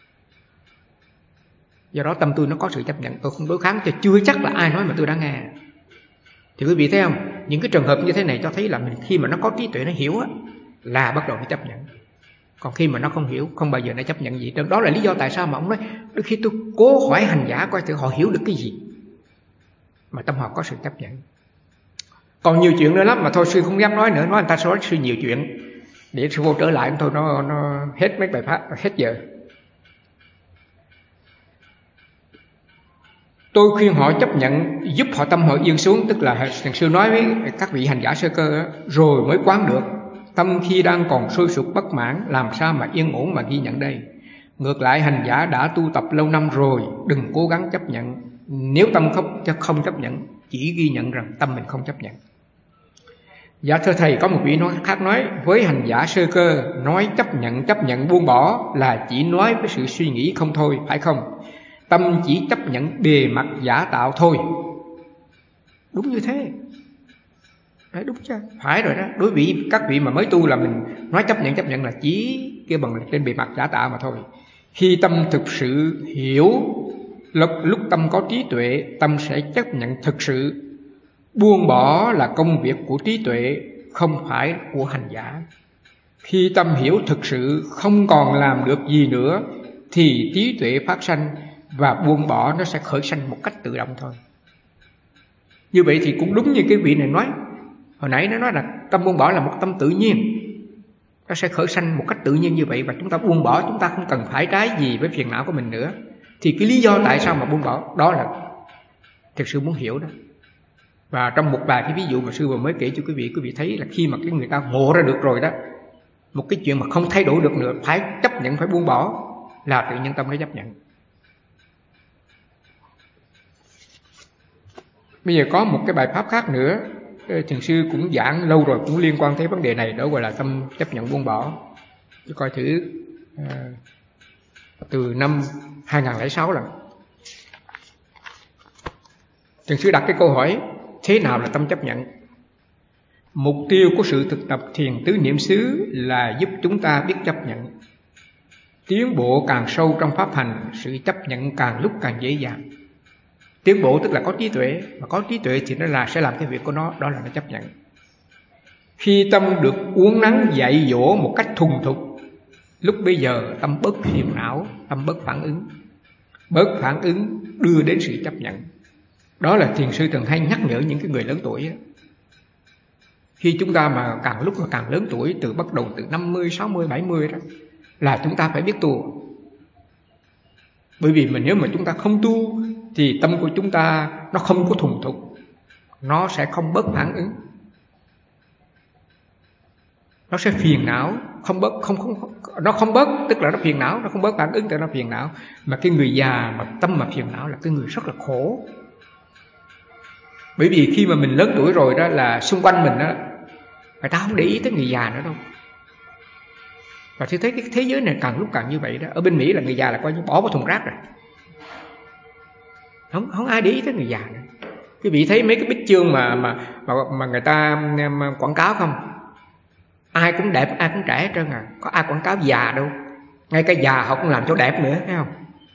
Do đó tâm tôi nó có sự chấp nhận, tôi không đối kháng, cho chưa chắc là ai nói mà tôi đã nghe. Thì quý vị thấy không, những cái trường hợp như thế này cho thấy là mình khi mà nó có trí tuệ nó hiểu á, là bắt đầu nó chấp nhận. Còn khi mà nó không hiểu, không bao giờ nó chấp nhận gì. Đó là lý do tại sao mà ông nói đôi khi tôi cố hỏi hành giả coi thử họ hiểu được cái gì mà tâm họ có sự chấp nhận. Còn nhiều chuyện nữa lắm mà thôi sư không dám nói nữa, nói người ta sẽ nói sư nhiều chuyện. Để sư vô trở lại thôi, nó hết mấy bài pháp, hết giờ. Tôi khuyên họ chấp nhận, giúp họ tâm họ yên xuống. Tức là thiền sư nói với các vị hành giả sơ cơ rồi mới quán được. Tâm khi đang còn sôi sục bất mãn, làm sao mà yên ổn mà ghi nhận đây. Ngược lại hành giả đã tu tập lâu năm rồi, đừng cố gắng chấp nhận. Nếu tâm không chấp nhận, chỉ ghi nhận rằng tâm mình không chấp nhận. Dạ thưa thầy, có một vị khác nói với hành giả sơ cơ, nói chấp nhận buông bỏ là chỉ nói với sự suy nghĩ không thôi, phải không? Tâm chỉ chấp nhận bề mặt giả tạo thôi. Đúng như thế. Đấy, đúng chưa? Phải rồi đó. Đối với các vị mà mới tu là mình nói chấp nhận là chỉ kêu bằng trên bề mặt giả tạo mà thôi. Khi tâm thực sự hiểu, lúc tâm có trí tuệ, tâm sẽ chấp nhận thực sự. Buông bỏ là công việc của trí tuệ, không phải của hành giả. Khi tâm hiểu thực sự không còn làm được gì nữa, thì trí tuệ phát sanh, và buông bỏ nó sẽ khởi sanh một cách tự động thôi. Như vậy thì cũng đúng như cái vị này nói. Hồi nãy nó nói là tâm buông bỏ là một tâm tự nhiên, nó sẽ khởi sanh một cách tự nhiên như vậy. Và chúng ta buông bỏ, chúng ta không cần phải trái gì với phiền não của mình nữa. Thì cái lý do tại sao mà buông bỏ, đó là thực sự muốn hiểu đó. Và trong một vài cái ví dụ mà sư vừa mới kể cho quý vị thấy là khi mà cái người ta ngộ ra được rồi đó, một cái chuyện mà không thay đổi được nữa, phải chấp nhận, phải buông bỏ, là tự nhiên tâm nó chấp nhận. Bây giờ có một cái bài pháp khác nữa, thiền sư cũng giảng lâu rồi, cũng liên quan tới vấn đề này, đó gọi là tâm chấp nhận buông bỏ. Tôi coi thử từ năm 2006 là thiền sư đặt cái câu hỏi thế nào là tâm chấp nhận. Mục tiêu của sự thực tập thiền tứ niệm xứ là giúp chúng ta biết chấp nhận. Tiến bộ càng sâu trong pháp hành, sự chấp nhận càng lúc càng dễ dàng. Tiến bộ tức là có trí tuệ, mà có trí tuệ thì nó sẽ làm cái việc của nó, đó là nó chấp nhận. Khi tâm được uốn nắn dạy dỗ một cách thuần thục, lúc bây giờ tâm bớt phiền não, tâm bớt phản ứng đưa đến sự chấp nhận. Đó là thiền sư thường hay nhắc nhở những cái người lớn tuổi đó. Khi chúng ta mà càng lớn tuổi, từ bắt đầu từ 50, 60, 70 đó, là chúng ta phải biết tu. Bởi vì nếu mà chúng ta không tu thì tâm của chúng ta nó không có thuần thục, nó sẽ không bớt phản ứng, nó sẽ phiền não, nó không bớt, tức là nó phiền não, nó không bớt phản ứng thì nó phiền não. Mà cái người già mà tâm mà phiền não là cái người rất là khổ. Bởi vì khi mà mình lớn tuổi rồi đó là xung quanh mình đó, người ta không để ý tới người già nữa đâu. Và tôi thấy cái thế giới này càng lúc càng như vậy đó. Ở bên Mỹ là người già là coi như bỏ vào thùng rác rồi, không ai để ý tới người già nữa. Quý vị thấy mấy cái bích chương mà người ta quảng cáo không? Ai cũng đẹp, ai cũng trẻ hết trơn à. Có ai quảng cáo già đâu. Ngay cả già họ cũng làm cho đẹp nữa, thấy không?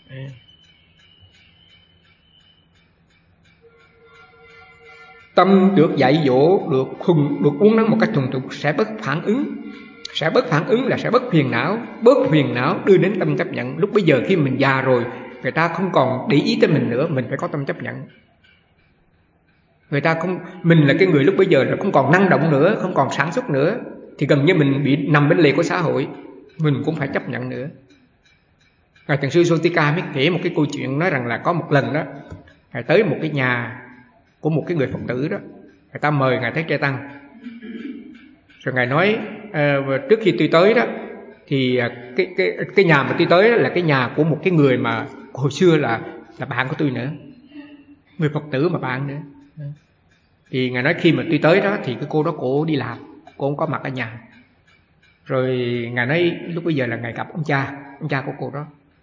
Tâm được dạy dỗ, được uốn nắn một cách thuần thục sẽ bớt phản ứng. Sẽ bớt phản ứng là sẽ bớt phiền não. Bớt phiền não đưa đến tâm chấp nhận. Lúc bây giờ khi mình già rồi, người ta không còn để ý tới mình nữa, mình phải có tâm chấp nhận. Người ta không, mình là cái người lúc bây giờ là không còn năng động nữa, không còn sản xuất nữa, thì gần như mình bị nằm bên lề của xã hội, mình cũng phải chấp nhận nữa. Ngài Thiền sư Sotika mới kể một cái câu chuyện, nói rằng là có một lần đó, Ngài tới một cái nhà của một cái người Phật tử đó, người ta mời Ngài Thích Ca Tăng. Rồi Ngài nói trước khi tôi tới đó thì cái nhà mà tôi tới đó là cái nhà của một cái người mà hồi xưa là bạn của tôi nữa, người Phật tử mà bạn nữa. Thì Ngài nói khi mà tôi tới đó thì cái cô đó cổ đi làm, cô không có mặt ở nhà. Rồi Ngài nói lúc bây giờ là Ngài gặp ông cha của cô đó.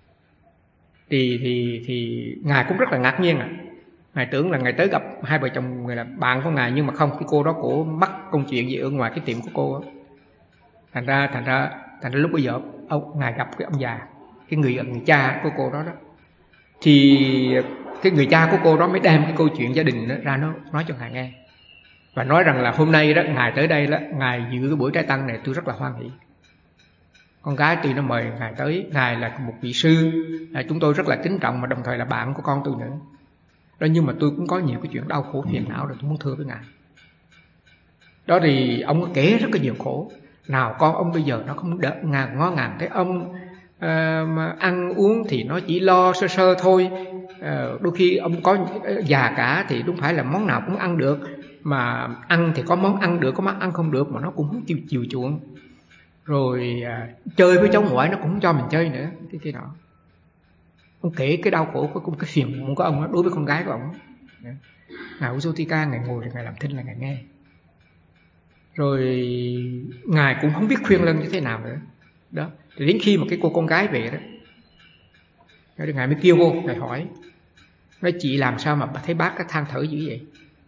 Thì Ngài cũng rất là ngạc nhiên. Ngài tưởng là Ngài tới gặp hai vợ chồng người là bạn của Ngài, nhưng mà không, cái cô đó cổ mắc công chuyện gì ở ngoài cái tiệm của cô đó. Thành ra lúc bây giờ Ngài gặp cái ông già, cái người cha của cô đó đó. Thì cái người cha của cô đó mới đem cái câu chuyện gia đình đó ra, nó nói cho Ngài nghe. Và nói rằng là hôm nay đó Ngài tới đây đó, Ngài dự cái buổi trái tăng này tôi rất là hoan hỷ. Con gái tôi nó mời Ngài tới, Ngài là một vị sư, chúng tôi rất là kính trọng, mà đồng thời là bạn của con tôi nữa. Đó, nhưng mà tôi cũng có nhiều cái chuyện đau khổ phiền não rồi tôi muốn thưa với Ngài. Đó thì ông có kể rất là nhiều khổ. Nào con ông bây giờ nó không đỡ ngó ngàng thấy ông mà ăn uống thì nó chỉ lo sơ sơ thôi. Đôi khi ông có già cả thì đúng phải là món nào cũng ăn được, mà ăn thì có món ăn được, có món ăn không được, mà nó cũng không chiều chuộng. Rồi chơi với cháu ngoại nó cũng không cho mình chơi nữa, cái đó. Ông kể cái đau khổ của cái phiền muộn của ông đó, đối với con gái của ông. Ngài Usotika Ngài ngồi rồi Ngài làm thinh là Ngài nghe. Rồi Ngài cũng không biết khuyên lân như thế nào nữa. Đó, thì đến khi mà cái cô con gái về đó, Ngài mới kêu vô, Ngài hỏi, nói chị làm sao mà thấy bác cái than thở dữ vậy?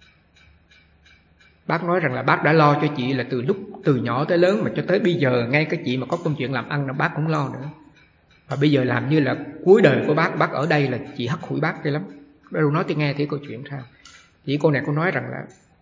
Bác nói rằng là bác đã lo cho chị là từ nhỏ tới lớn, mà cho tới bây giờ ngay cái chị mà có công chuyện làm ăn là bác cũng lo nữa. Và bây giờ làm như là cuối đời của bác ở đây là chị hắt hủi bác ghê lắm. Đâu nói tôi nghe thấy câu chuyện sao. Chị cô này cô nói rằng là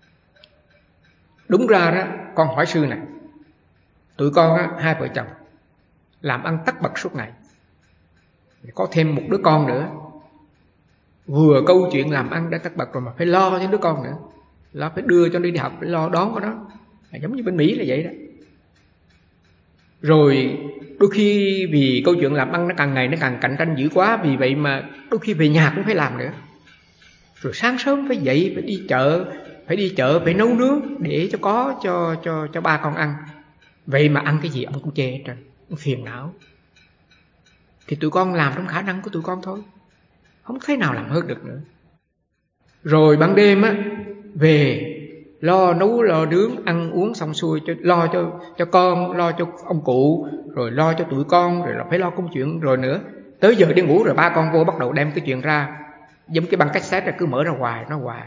đúng ra đó, con hỏi sư này, tụi con á, hai vợ chồng làm ăn tất bật suốt ngày, có thêm một đứa con nữa, vừa câu chuyện làm ăn đã tất bật rồi mà phải lo cho đứa con nữa, lo phải đưa cho nó đi học, phải lo đón của nó, giống như bên Mỹ là vậy đó. Rồi đôi khi vì câu chuyện làm ăn nó càng ngày nó càng cạnh tranh dữ quá, vì vậy mà đôi khi về nhà cũng phải làm nữa. Rồi sáng sớm phải dậy, phải đi chợ, phải nấu nướng để cho ba con ăn. Vậy mà ăn cái gì ông cũng chê hết trơn, phiền não. Thì tụi con làm trong khả năng của tụi con thôi, không thấy nào làm hơn được nữa. Rồi ban đêm á về lo nấu lo nướng ăn uống xong xuôi, lo cho con, lo cho ông cụ, rồi lo cho tụi con, rồi là phải lo công chuyện rồi nữa. Tới giờ đi ngủ rồi ba con vô bắt đầu đem cái chuyện ra, giống cái băng cassette rồi cứ mở ra hoài, nó hoài.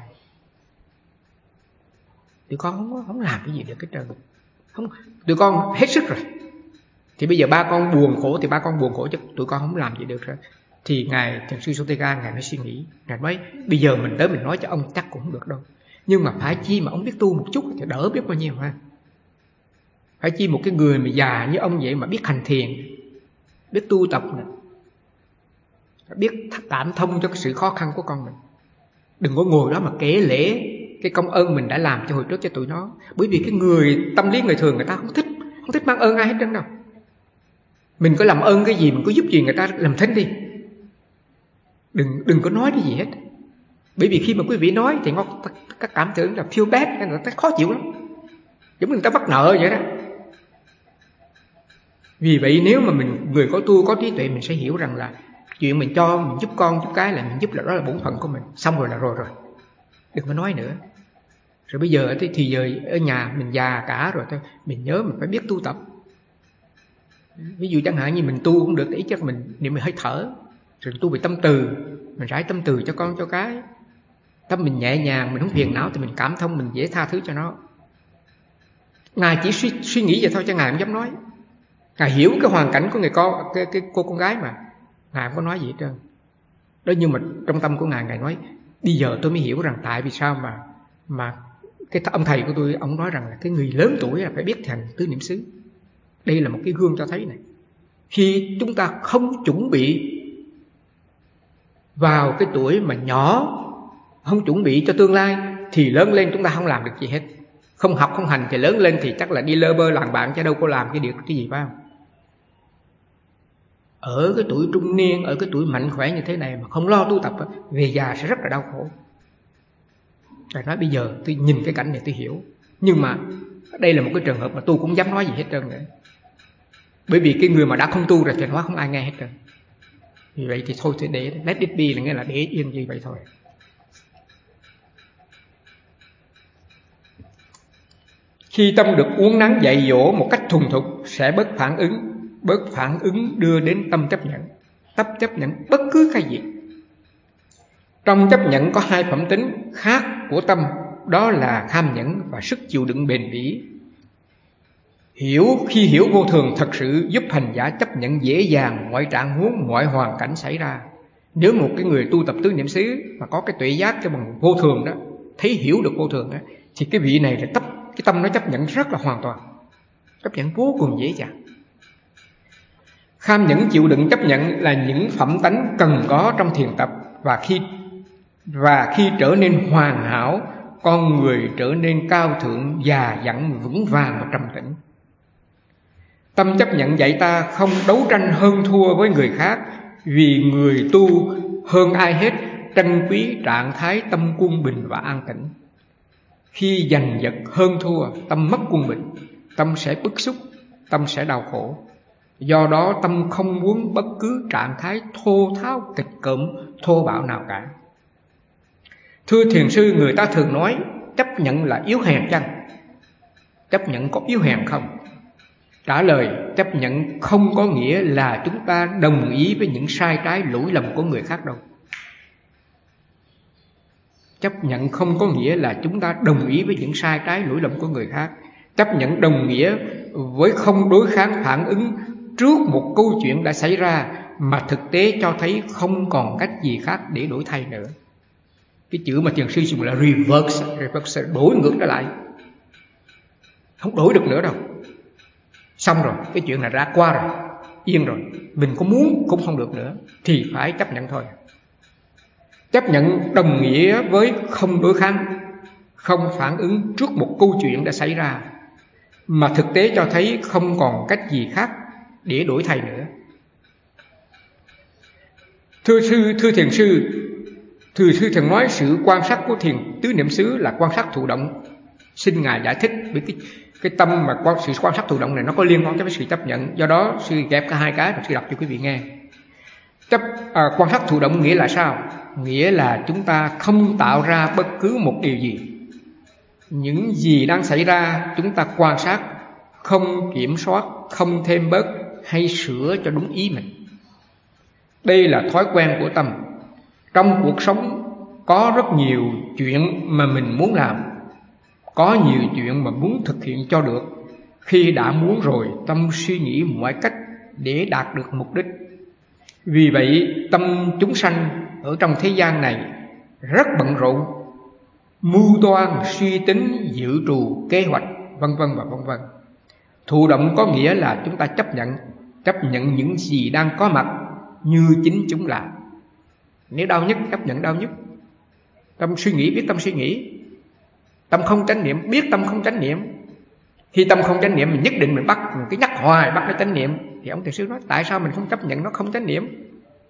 Tụi con không làm cái gì được cái trơn. Không, tụi con hết sức rồi. Thì bây giờ ba con buồn khổ thì ba con buồn khổ, chứ tụi con không làm gì được rồi. Thì Ngài Thiền sư Sotika Ngài mới suy nghĩ, Ngài nói bây giờ mình tới mình nói cho ông chắc cũng không được đâu. Nhưng mà phải chi mà ông biết tu một chút thì đỡ biết bao nhiêu ha. Phải chi một cái người mà già như ông vậy mà biết hành thiền, biết tu tập này, biết cảm thông cho cái sự khó khăn của con mình. Đừng có ngồi đó mà kể lễ cái công ơn mình đã làm cho hồi trước cho tụi nó. Bởi vì cái người tâm lý người thường người ta không thích mang ơn ai hết trơn đâu. Mình có làm ơn cái gì, mình có giúp gì người ta làm thinh đi. Đừng có nói cái gì hết. Bởi vì khi mà quý vị nói thì các cảm tưởng là feel bad, người ta khó chịu lắm, giống như người ta bắt nợ vậy đó. Vì vậy nếu mà người có tu, có trí tuệ, mình sẽ hiểu rằng là chuyện mình cho, mình giúp con giúp cái là mình giúp, là đó là bổn phận của mình. Xong rồi là rồi. Đừng có nói nữa. Rồi bây giờ thì giờ ở nhà mình già cả rồi thôi, mình nhớ mình phải biết tu tập. Ví dụ chẳng hạn như mình tu cũng được, ý chắc mình niệm mình hơi thở, rồi tu về tâm từ, mình rải tâm từ cho con cho cái. Tâm mình nhẹ nhàng, mình không phiền não thì mình cảm thông, mình dễ tha thứ cho nó. Ngài chỉ suy nghĩ vậy thôi chứ Ngài không dám nói. Ngài hiểu cái hoàn cảnh của cái cô con gái mà Ngài không có nói gì hết trơn. Đó, nhưng mà trong tâm của Ngài nói bây giờ tôi mới hiểu rằng tại vì sao mà cái ông thầy của tôi, ông nói rằng là cái người lớn tuổi là phải biết thành tứ niệm xứ. Đây là một cái gương cho thấy này. Khi chúng ta không chuẩn bị vào cái tuổi mà nhỏ, không chuẩn bị cho tương lai, thì lớn lên chúng ta không làm được gì hết. Không học không hành thì lớn lên thì chắc là đi lơ bơ làng bạn, chứ đâu có làm cái gì phải không? Ở cái tuổi trung niên, ở cái tuổi mạnh khỏe như thế này mà không lo tu tập, về già sẽ rất là đau khổ. Rồi nói bây giờ tôi nhìn cái cảnh này tôi hiểu. Nhưng mà đây là một cái trường hợp mà tôi cũng dám nói gì hết trơn nữa. Bởi vì cái người mà đã không tu rồi thì nói không ai nghe hết trơn. Vì vậy thì thôi thì để let it be, là nghĩa là để yên như vậy thôi. Khi tâm được uốn nắn dạy dỗ một cách thuần thục sẽ bớt phản ứng đưa đến tâm chấp nhận. Tâm chấp nhận bất cứ cái gì. Trong chấp nhận có hai phẩm tính khác của tâm, đó là kham nhẫn và sức chịu đựng bền bỉ. Khi hiểu vô thường thật sự giúp hành giả chấp nhận dễ dàng mọi trạng huống, mọi hoàn cảnh xảy ra. Nếu một cái người tu tập tứ niệm xứ mà có cái tuệ giác cho bằng vô thường đó, thấy hiểu được vô thường đó, thì cái vị này là cái tâm nó chấp nhận rất là hoàn toàn, chấp nhận vô cùng dễ dàng. Kham nhẫn chịu đựng chấp nhận là những phẩm tánh cần có trong thiền tập, và khi trở nên hoàn hảo, con người trở nên cao thượng, già dặn, vững vàng và trầm tĩnh. Tâm chấp nhận dạy ta không đấu tranh hơn thua với người khác, vì người tu hơn ai hết trân quý trạng thái tâm quân bình và an tĩnh. Khi giành giật hơn thua, tâm mất quân bình, tâm sẽ bức xúc, tâm sẽ đau khổ. Do đó tâm không muốn bất cứ trạng thái thô tháo, kịch cỡm, thô bạo nào cả. Thưa thiền sư, người ta thường nói chấp nhận là yếu hèn chăng? Chấp nhận có yếu hèn không? Trả lời, chấp nhận không có nghĩa là chúng ta đồng ý với những sai trái lỗi lầm của người khác đâu. Chấp nhận không có nghĩa là chúng ta đồng ý với những sai trái lỗi lầm của người khác. Chấp nhận đồng nghĩa với không đối kháng phản ứng trước một câu chuyện đã xảy ra mà thực tế cho thấy không còn cách gì khác để đổi thay nữa. Cái chữ mà thiền sư dùng là reverse, đổi ngược trở lại. Không đổi được nữa đâu. Xong rồi, cái chuyện này đã qua rồi, yên rồi. Mình có muốn cũng không được nữa, thì phải chấp nhận thôi. Chấp nhận đồng nghĩa với không đối kháng, không phản ứng trước một câu chuyện đã xảy ra mà thực tế cho thấy không còn cách gì khác để đổi thay nữa. Thưa thiền sư thường nói sự quan sát của thiền tứ niệm xứ là quan sát thụ động. Xin Ngài giải thích với cái tâm mà sự quan sát thụ động này nó có liên quan tới sự chấp nhận. Do đó sư ghép cả hai cái và sư đọc cho quý vị nghe. Quan sát thụ động nghĩa là sao? Nghĩa là chúng ta không tạo ra bất cứ một điều gì. Những gì đang xảy ra chúng ta quan sát, không kiểm soát, không thêm bớt hay sửa cho đúng ý mình. Đây là thói quen của tâm. Trong cuộc sống có rất nhiều chuyện mà mình muốn làm, có nhiều chuyện mà muốn thực hiện cho được. Khi đã muốn rồi, tâm suy nghĩ mọi cách để đạt được mục đích. Vì vậy tâm chúng sanh ở trong thế gian này rất bận rộn, mưu toan, suy tính, dự trù, kế hoạch, vân vân và vân vân. Thụ động có nghĩa là chúng ta chấp nhận những gì đang có mặt như chính chúng là. Nếu đau nhất, chấp nhận đau nhất. Tâm suy nghĩ, biết tâm suy nghĩ. Tâm không chánh niệm, biết tâm không chánh niệm. Khi tâm không chánh niệm, mình nhất định mình cứ nhắc hoài bắt nó chánh niệm. Thì ông thiền sư nói tại sao mình không chấp nhận nó không chánh niệm?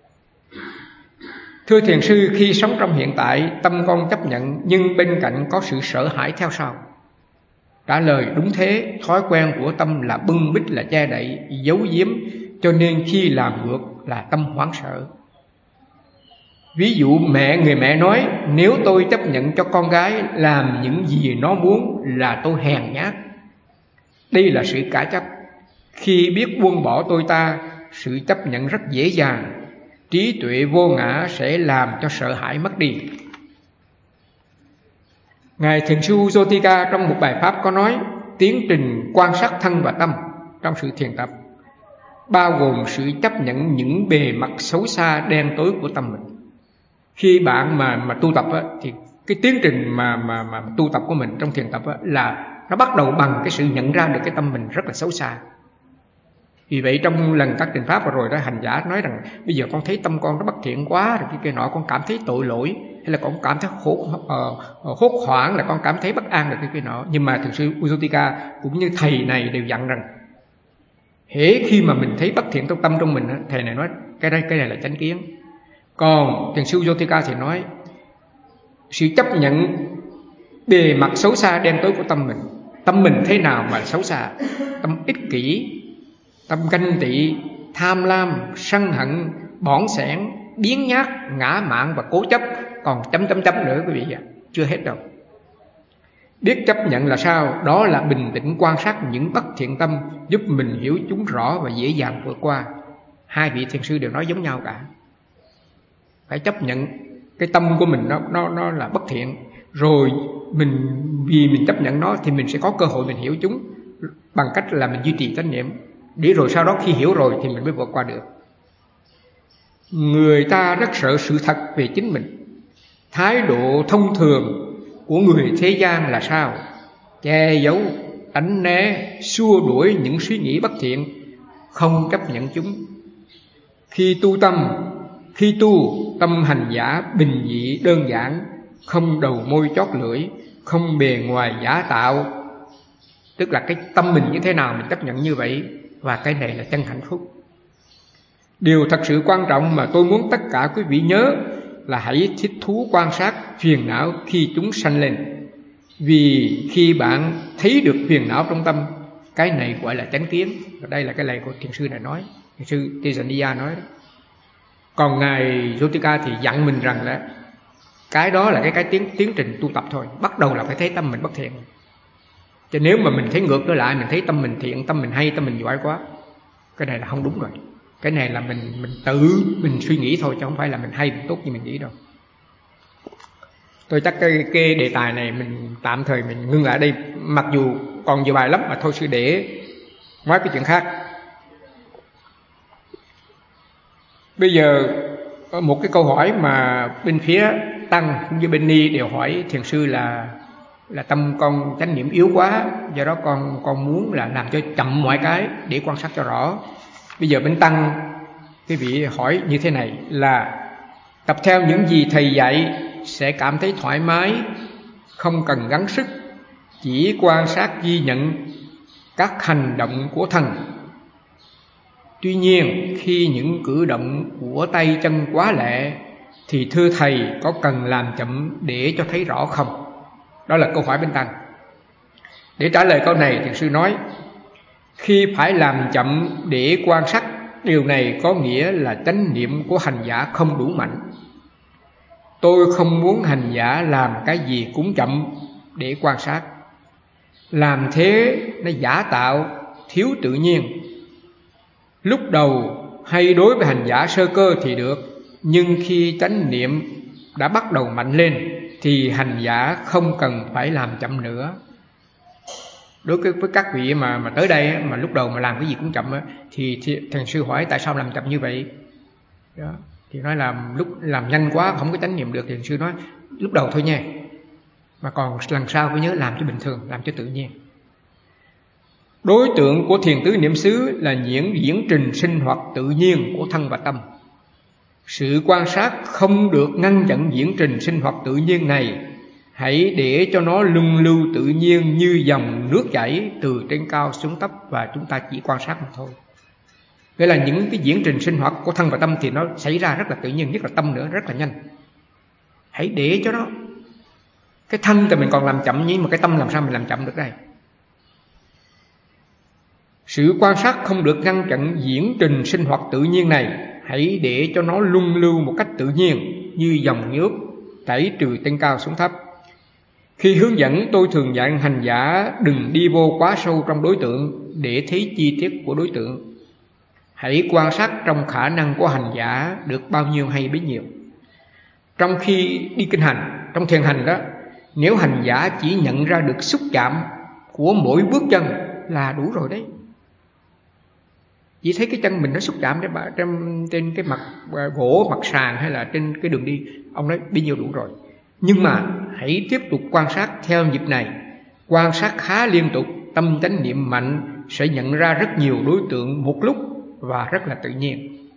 Thưa thiền sư, khi sống trong hiện tại, tâm con chấp nhận nhưng bên cạnh có sự sợ hãi theo sau. Trả lời: đúng thế, thói quen của tâm là bưng bít, là che đậy, giấu giếm, cho nên khi làm ngược là tâm hoảng sợ. Ví dụ người mẹ nói: nếu tôi chấp nhận cho con gái làm những gì nó muốn là tôi hèn nhát. Đây là sự cả chấp. Khi biết buông bỏ tôi ta, sự chấp nhận rất dễ dàng. Trí tuệ vô ngã sẽ làm cho sợ hãi mất đi. Ngài Thiền sư Jotika trong một bài pháp có nói: tiến trình quan sát thân và tâm trong sự thiền tập bao gồm sự chấp nhận những bề mặt xấu xa đen tối của tâm mình. Khi bạn mà tu tập á, thì cái tiến trình mà tu tập của mình trong thiền tập á, là nó bắt đầu bằng cái sự nhận ra được cái tâm mình rất là xấu xa. Vì vậy trong lần tác trình pháp vừa rồi đó, hành giả nói rằng bây giờ con thấy tâm con nó bất thiện quá, rồi cái nọ con cảm thấy tội lỗi, hay là con cảm thấy hốt hoảng, là con cảm thấy bất an, là cái nọ. Nhưng mà Thiền sư Ujotika cũng như thầy này đều dặn rằng hễ khi mà mình thấy bất thiện trong tâm trong mình, thầy này nói cái này là chánh kiến. Còn Thiền sư Ujotika thì nói sự chấp nhận bề mặt xấu xa đen tối của tâm mình thế nào mà xấu xa: tâm ích kỷ, tâm ganh tị, tham lam, sân hận, bỏn sẻn, biếng nhác, ngã mạn và cố chấp. Còn chấm nữa quý vị ạ, chưa hết đâu. Biết chấp nhận là sao? Đó là bình tĩnh quan sát những bất thiện tâm, giúp mình hiểu chúng rõ và dễ dàng vượt qua. Hai vị thiền sư đều nói giống nhau cả. Phải chấp nhận cái tâm của mình nó là bất thiện, rồi vì mình chấp nhận nó thì mình sẽ có cơ hội mình hiểu chúng bằng cách là mình duy trì chánh niệm, để rồi sau đó khi hiểu rồi thì mình mới vượt qua được. Người ta rất sợ sự thật về chính mình. Thái độ thông thường của người thế gian là sao? Che giấu, tránh né, xua đuổi những suy nghĩ bất thiện, không chấp nhận chúng. Khi tu tâm hành giả bình dị đơn giản, không đầu môi chót lưỡi, không bề ngoài giả tạo. Tức là cái tâm mình như thế nào mình chấp nhận như vậy, và cái này là chân hạnh phúc. Điều thật sự quan trọng mà tôi muốn tất cả quý vị nhớ là hãy thích thú quan sát phiền não khi chúng sanh lên. Vì khi bạn thấy được phiền não trong tâm, cái này gọi là chánh kiến. Và đây là cái lời của thiền sư này nói, thiền sư Tejaniya nói đó. Còn ngài Jotika thì dặn mình rằng là cái đó là cái tiến trình tu tập thôi. Bắt đầu là phải thấy tâm mình bất thiện. Chứ nếu mà mình thấy ngược trở lại, mình thấy tâm mình thiện, tâm mình hay, tâm mình giỏi quá, cái này là không đúng rồi. Cái này là mình tự mình suy nghĩ thôi, chứ không phải là mình hay, mình tốt như mình nghĩ đâu. Tôi chắc cái đề tài này mình tạm thời mình ngưng lại đây, mặc dù còn nhiều bài lắm mà thôi sư để nói cái chuyện khác. Bây giờ một cái câu hỏi mà bên phía tăng cũng như bên ni đều hỏi thiền sư là tâm con chánh niệm yếu quá, do đó con muốn là làm cho chậm mọi cái để quan sát cho rõ. Bây giờ bên tăng quý vị hỏi như thế này là tập theo những gì thầy dạy sẽ cảm thấy thoải mái, không cần gắng sức, chỉ quan sát ghi nhận các hành động của thân. Tuy nhiên khi những cử động của tay chân quá lẹ thì thưa thầy có cần làm chậm để cho thấy rõ không? Đó là câu hỏi bên tăng. Để trả lời câu này, thiền sư nói khi phải làm chậm để quan sát, điều này có nghĩa là chánh niệm của hành giả không đủ mạnh. Tôi không muốn hành giả làm cái gì cũng chậm để quan sát. Làm thế nó giả tạo, thiếu tự nhiên. Lúc đầu hay đối với hành giả sơ cơ thì được, nhưng khi chánh niệm đã bắt đầu mạnh lên thì hành giả không cần phải làm chậm nữa. Đối với các vị mà tới đây mà lúc đầu mà làm cái gì cũng chậm thì thiền sư hỏi tại sao làm chậm như vậy đó. Thì nói là lúc làm nhanh quá không có chánh niệm được. Thiền sư nói lúc đầu thôi nha, mà còn lần sau phải nhớ làm cho bình thường, làm cho tự nhiên. Đối tượng của thiền tứ niệm xứ là những diễn trình sinh hoạt tự nhiên của thân và tâm. Sự quan sát không được ngăn chặn diễn trình sinh hoạt tự nhiên này. Hãy để cho nó luân lưu tự nhiên như dòng nước chảy từ trên cao xuống thấp, và chúng ta chỉ quan sát mà thôi. Nghĩa là những cái diễn trình sinh hoạt của thân và tâm thì nó xảy ra rất là tự nhiên, nhất là tâm nữa, rất là nhanh. Hãy để cho nó. Cái thân thì mình còn làm chậm, nhưng mà cái tâm làm sao mình làm chậm được đây? Sự quan sát không được ngăn chặn diễn trình sinh hoạt tự nhiên này. Hãy để cho nó luân lưu một cách tự nhiên, như dòng nước chảy từ trên cao xuống thấp. Khi hướng dẫn, tôi thường dặn hành giả đừng đi vô quá sâu trong đối tượng để thấy chi tiết của đối tượng. Hãy quan sát trong khả năng của hành giả được bao nhiêu hay bấy nhiêu. Trong khi đi kinh hành, trong thiền hành đó, nếu hành giả chỉ nhận ra được xúc chạm của mỗi bước chân là đủ rồi đấy. Chỉ thấy cái chân mình nó xúc chạm trên cái mặt gỗ, mặt sàn hay là trên cái đường đi, ông nói bấy nhiêu đủ rồi. Nhưng mà hãy tiếp tục quan sát theo nhịp này. Quan sát khá liên tục, tâm chánh niệm mạnh sẽ nhận ra rất nhiều đối tượng một lúc và rất là tự nhiên.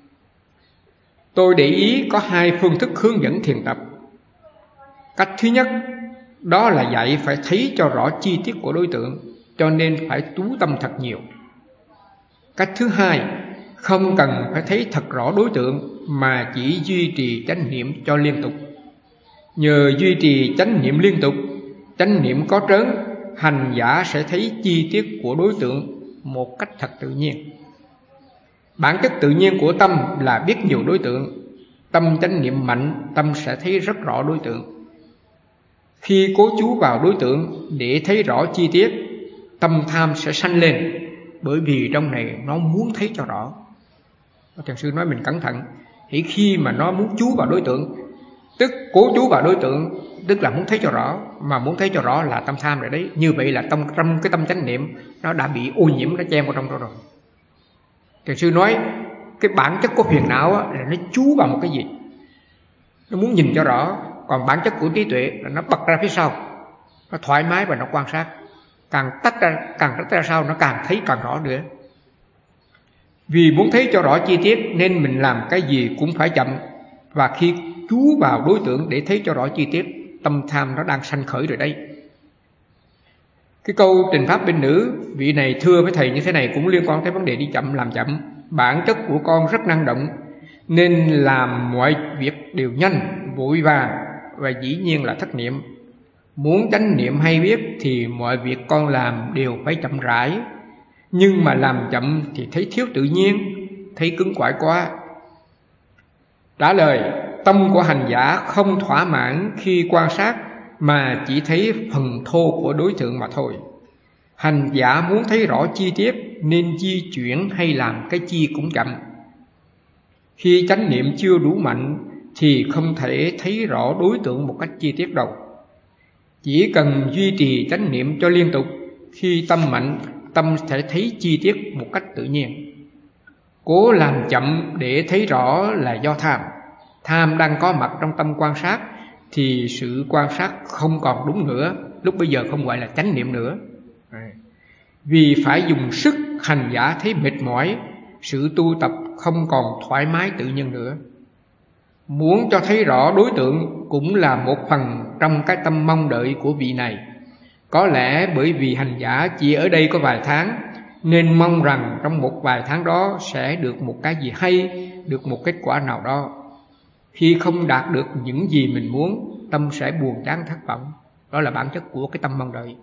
Tôi để ý có hai phương thức hướng dẫn thiền tập. Cách thứ nhất, đó là dạy phải thấy cho rõ chi tiết của đối tượng, cho nên phải chú tâm thật nhiều. Cách thứ hai, không cần phải thấy thật rõ đối tượng mà chỉ duy trì chánh niệm cho liên tục. Nhờ duy trì chánh niệm liên tục, chánh niệm có trớn, hành giả sẽ thấy chi tiết của đối tượng một cách thật tự nhiên. Bản chất tự nhiên của tâm là biết nhiều đối tượng. Tâm chánh niệm mạnh, tâm sẽ thấy rất rõ đối tượng. Khi cố chú vào đối tượng để thấy rõ chi tiết, tâm tham sẽ sanh lên, bởi vì trong này nó muốn thấy cho rõ. Thiền sư nói mình cẩn thận. Thì khi mà nó muốn chú vào đối tượng, tức cố chú vào đối tượng, tức là muốn thấy cho rõ. Mà muốn thấy cho rõ là tâm tham rồi đấy. Như vậy là trong cái tâm chánh niệm nó đã bị ô nhiễm, nó chen vào trong đó rồi. Thiền sư nói cái bản chất của phiền não là nó chú vào một cái gì, nó muốn nhìn cho rõ. Còn bản chất của trí tuệ là nó bật ra phía sau, nó thoải mái và nó quan sát. Càng tách ra sau nó càng thấy càng rõ nữa. Vì muốn thấy cho rõ chi tiết nên mình làm cái gì cũng phải chậm. Và khi chú vào đối tượng để thấy cho rõ chi tiết, tâm tham nó đang sanh khởi rồi đây. Cái câu Trình Pháp Bên Nữ, vị này thưa với thầy như thế này cũng liên quan tới vấn đề đi chậm làm chậm. Bản chất của con rất năng động nên làm mọi việc đều nhanh, vội vàng và dĩ nhiên là thất niệm. Muốn chánh niệm hay biết thì mọi việc con làm đều phải chậm rãi. Nhưng mà làm chậm thì thấy thiếu tự nhiên, thấy cứng quải quá. Trả lời, tâm của hành giả không thỏa mãn khi quan sát mà chỉ thấy phần thô của đối tượng mà thôi. Hành giả muốn thấy rõ chi tiết nên di chuyển hay làm cái chi cũng chậm. Khi chánh niệm chưa đủ mạnh thì không thể thấy rõ đối tượng một cách chi tiết đâu. Chỉ cần duy trì chánh niệm cho liên tục, khi tâm mạnh, tâm sẽ thấy chi tiết một cách tự nhiên. Cố làm chậm để thấy rõ là do tham. Tham đang có mặt trong tâm quan sát thì sự quan sát không còn đúng nữa. Lúc bây giờ không gọi là chánh niệm nữa. Vì phải dùng sức, hành giả thấy mệt mỏi, sự tu tập không còn thoải mái tự nhiên nữa. Muốn cho thấy rõ đối tượng cũng là một phần trong cái tâm mong đợi của vị này. Có lẽ bởi vì hành giả chỉ ở đây có vài tháng nên mong rằng trong một vài tháng đó sẽ được một cái gì hay, được một kết quả nào đó. Khi không đạt được những gì mình muốn, tâm sẽ buồn chán thất vọng. Đó là bản chất của cái tâm mong đợi.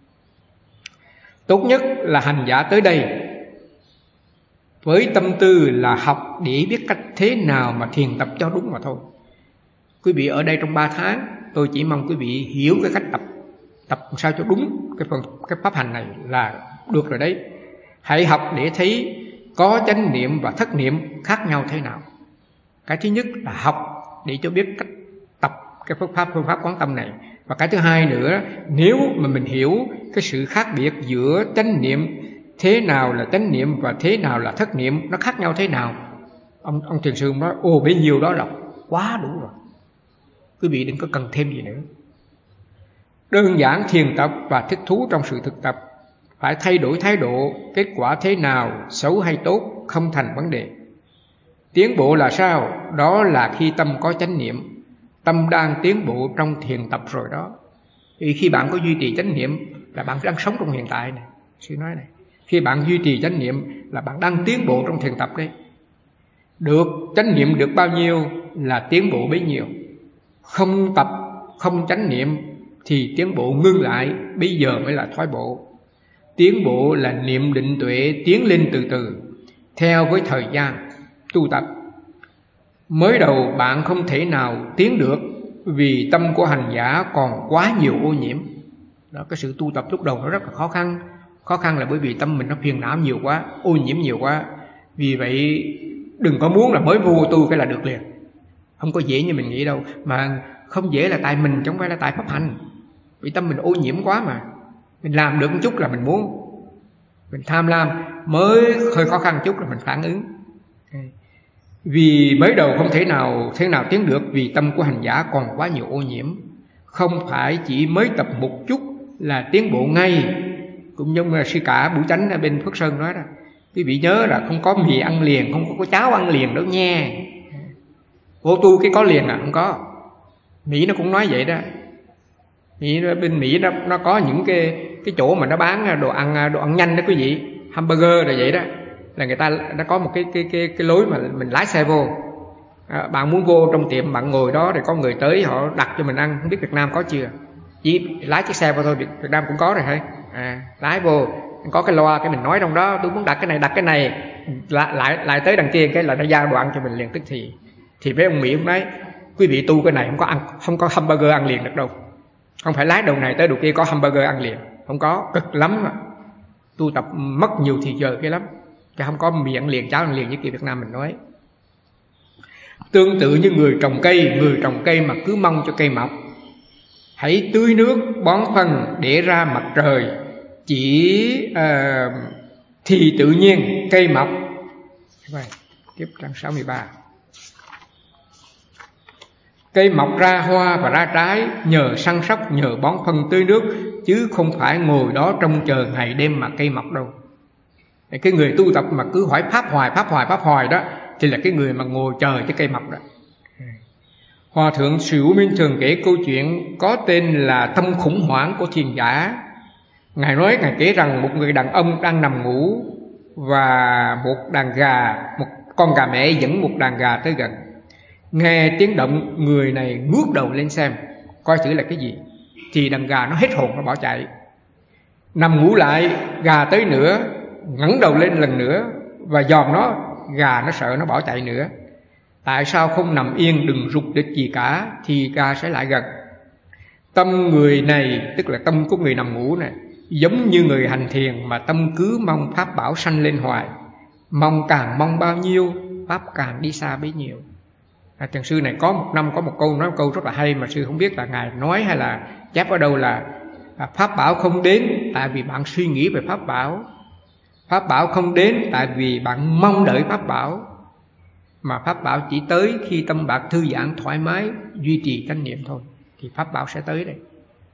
Tốt nhất là hành giả tới đây với tâm tư là học để biết cách thế nào mà thiền tập cho đúng mà thôi. Quý vị ở đây trong 3 tháng, tôi chỉ mong quý vị hiểu cái cách tập sao cho đúng cái pháp hành này là được rồi đấy. Hãy học để thấy có chánh niệm và thất niệm khác nhau thế nào. Cái thứ nhất là học để cho biết cách tập cái phương pháp quán tâm này. Và cái thứ hai nữa, nếu mà mình hiểu cái sự khác biệt giữa chánh niệm, thế nào là chánh niệm và thế nào là thất niệm, nó khác nhau thế nào, ông thiền sư nói bấy nhiêu đó là quá đủ rồi, quý vị đừng có cần thêm gì nữa. Đơn giản thiền tập và thích thú trong sự thực tập. Phải thay đổi thái độ, kết quả thế nào, xấu hay tốt không thành vấn đề. Tiến bộ là sao? Đó là khi tâm có chánh niệm, tâm đang tiến bộ trong thiền tập rồi đó. Thì khi bạn có duy trì chánh niệm là bạn đang sống trong hiện tại này. Sư nói này, khi bạn duy trì chánh niệm là bạn đang tiến bộ trong thiền tập đấy. Được chánh niệm được bao nhiêu là tiến bộ bấy nhiêu. Không tập, không chánh niệm thì tiến bộ ngưng lại, bây giờ mới là thoái bộ. Tiến bộ là niệm định tuệ tiến lên từ từ, theo với thời gian tu tập. Mới đầu bạn không thể nào tiến được vì tâm của hành giả còn quá nhiều ô nhiễm. Đó, cái sự tu tập lúc đầu nó rất là khó khăn. Khó khăn là bởi vì tâm mình nó phiền não nhiều quá, ô nhiễm nhiều quá. Vì vậy đừng có muốn là mới vô tu cái là được liền. Không có dễ như mình nghĩ đâu. Mà không dễ là tại mình chứ không phải là tại pháp hành. Vì tâm mình ô nhiễm quá mà. Mình làm được một chút là mình muốn, mình tham lam, mới hơi khó khăn chút là mình phản ứng. Vì mới đầu không thể nào tiến được vì tâm của hành giả còn quá nhiều ô nhiễm. Không phải chỉ mới tập một chút là tiến bộ ngay. Cũng giống như sư cả Bửu Chánh ở bên Phước Sơn nói đó, quý vị nhớ là không có mì ăn liền, không có cháo ăn liền đâu nha. Vô tu cái có liền à? Không có. Mỹ nó cũng nói vậy đó. Bên Mỹ nó có những cái chỗ mà nó bán đồ ăn nhanh đó quý vị, hamburger là vậy đó. Là người ta đã có một cái lối mà mình lái xe vô. Bạn muốn vô trong tiệm, bạn ngồi đó rồi có người tới họ đặt cho mình ăn. Không biết Việt Nam có chưa? Chỉ lái chiếc xe vô thôi, Việt Nam cũng có rồi hả? Lái vô có cái loa, cái mình nói trong đó tôi muốn đặt cái này, lại tới đằng kia cái là nó giao đồ ăn cho mình liền tức thì mấy ông Mỹ cũng nói quý vị tu cái này không có hamburger ăn liền được đâu. Không phải lái đầu này tới đầu kia có hamburger ăn liền, không có, cực lắm mà. Tu tập mất nhiều thì giờ cái lắm, chứ không có mì ăn liền, cháo ăn liền như kiểu Việt Nam mình nói. Tương tự như người trồng cây mà cứ mong cho cây mọc. Hãy tưới nước, bón phân để ra mặt trời, thì tự nhiên cây mọc. Tiếp trang 63. Cây mọc ra hoa và ra trái nhờ săn sóc, nhờ bón phân tưới nước, chứ không phải ngồi đó trông chờ ngày đêm mà cây mọc đâu. Cái người tu tập mà cứ hỏi pháp hoài đó thì là cái người mà ngồi chờ cái cây mọc đó. Hòa thượng Sửu Minh thường kể câu chuyện có tên là Tâm khủng hoảng của thiền giả. Ngài kể rằng một người đàn ông đang nằm ngủ và một con gà mẹ dẫn một đàn gà tới gần. Nghe tiếng động, người này ngước đầu lên xem coi thử là cái gì, thì đàn gà nó hết hồn, nó bỏ chạy. Nằm ngủ lại, gà tới nữa, ngẩng đầu lên lần nữa và dòm nó, gà nó sợ nó bỏ chạy nữa. Tại sao không nằm yên đừng rục địch gì cả thì gà sẽ lại gần. Tâm người này, tức là tâm của người nằm ngủ này, giống như người hành thiền mà tâm cứ mong pháp bảo sanh lên hoài. Càng mong bao nhiêu, pháp càng đi xa bấy nhiêu. Thiền sư này có một năm có một câu rất là hay mà sư không biết là ngài nói hay là chép ở đâu, là pháp bảo không đến tại vì bạn suy nghĩ về pháp bảo. Pháp bảo không đến tại vì bạn mong đợi pháp bảo, mà pháp bảo chỉ tới khi tâm bạn thư giãn thoải mái, duy trì chánh niệm thôi, thì pháp bảo sẽ tới đây.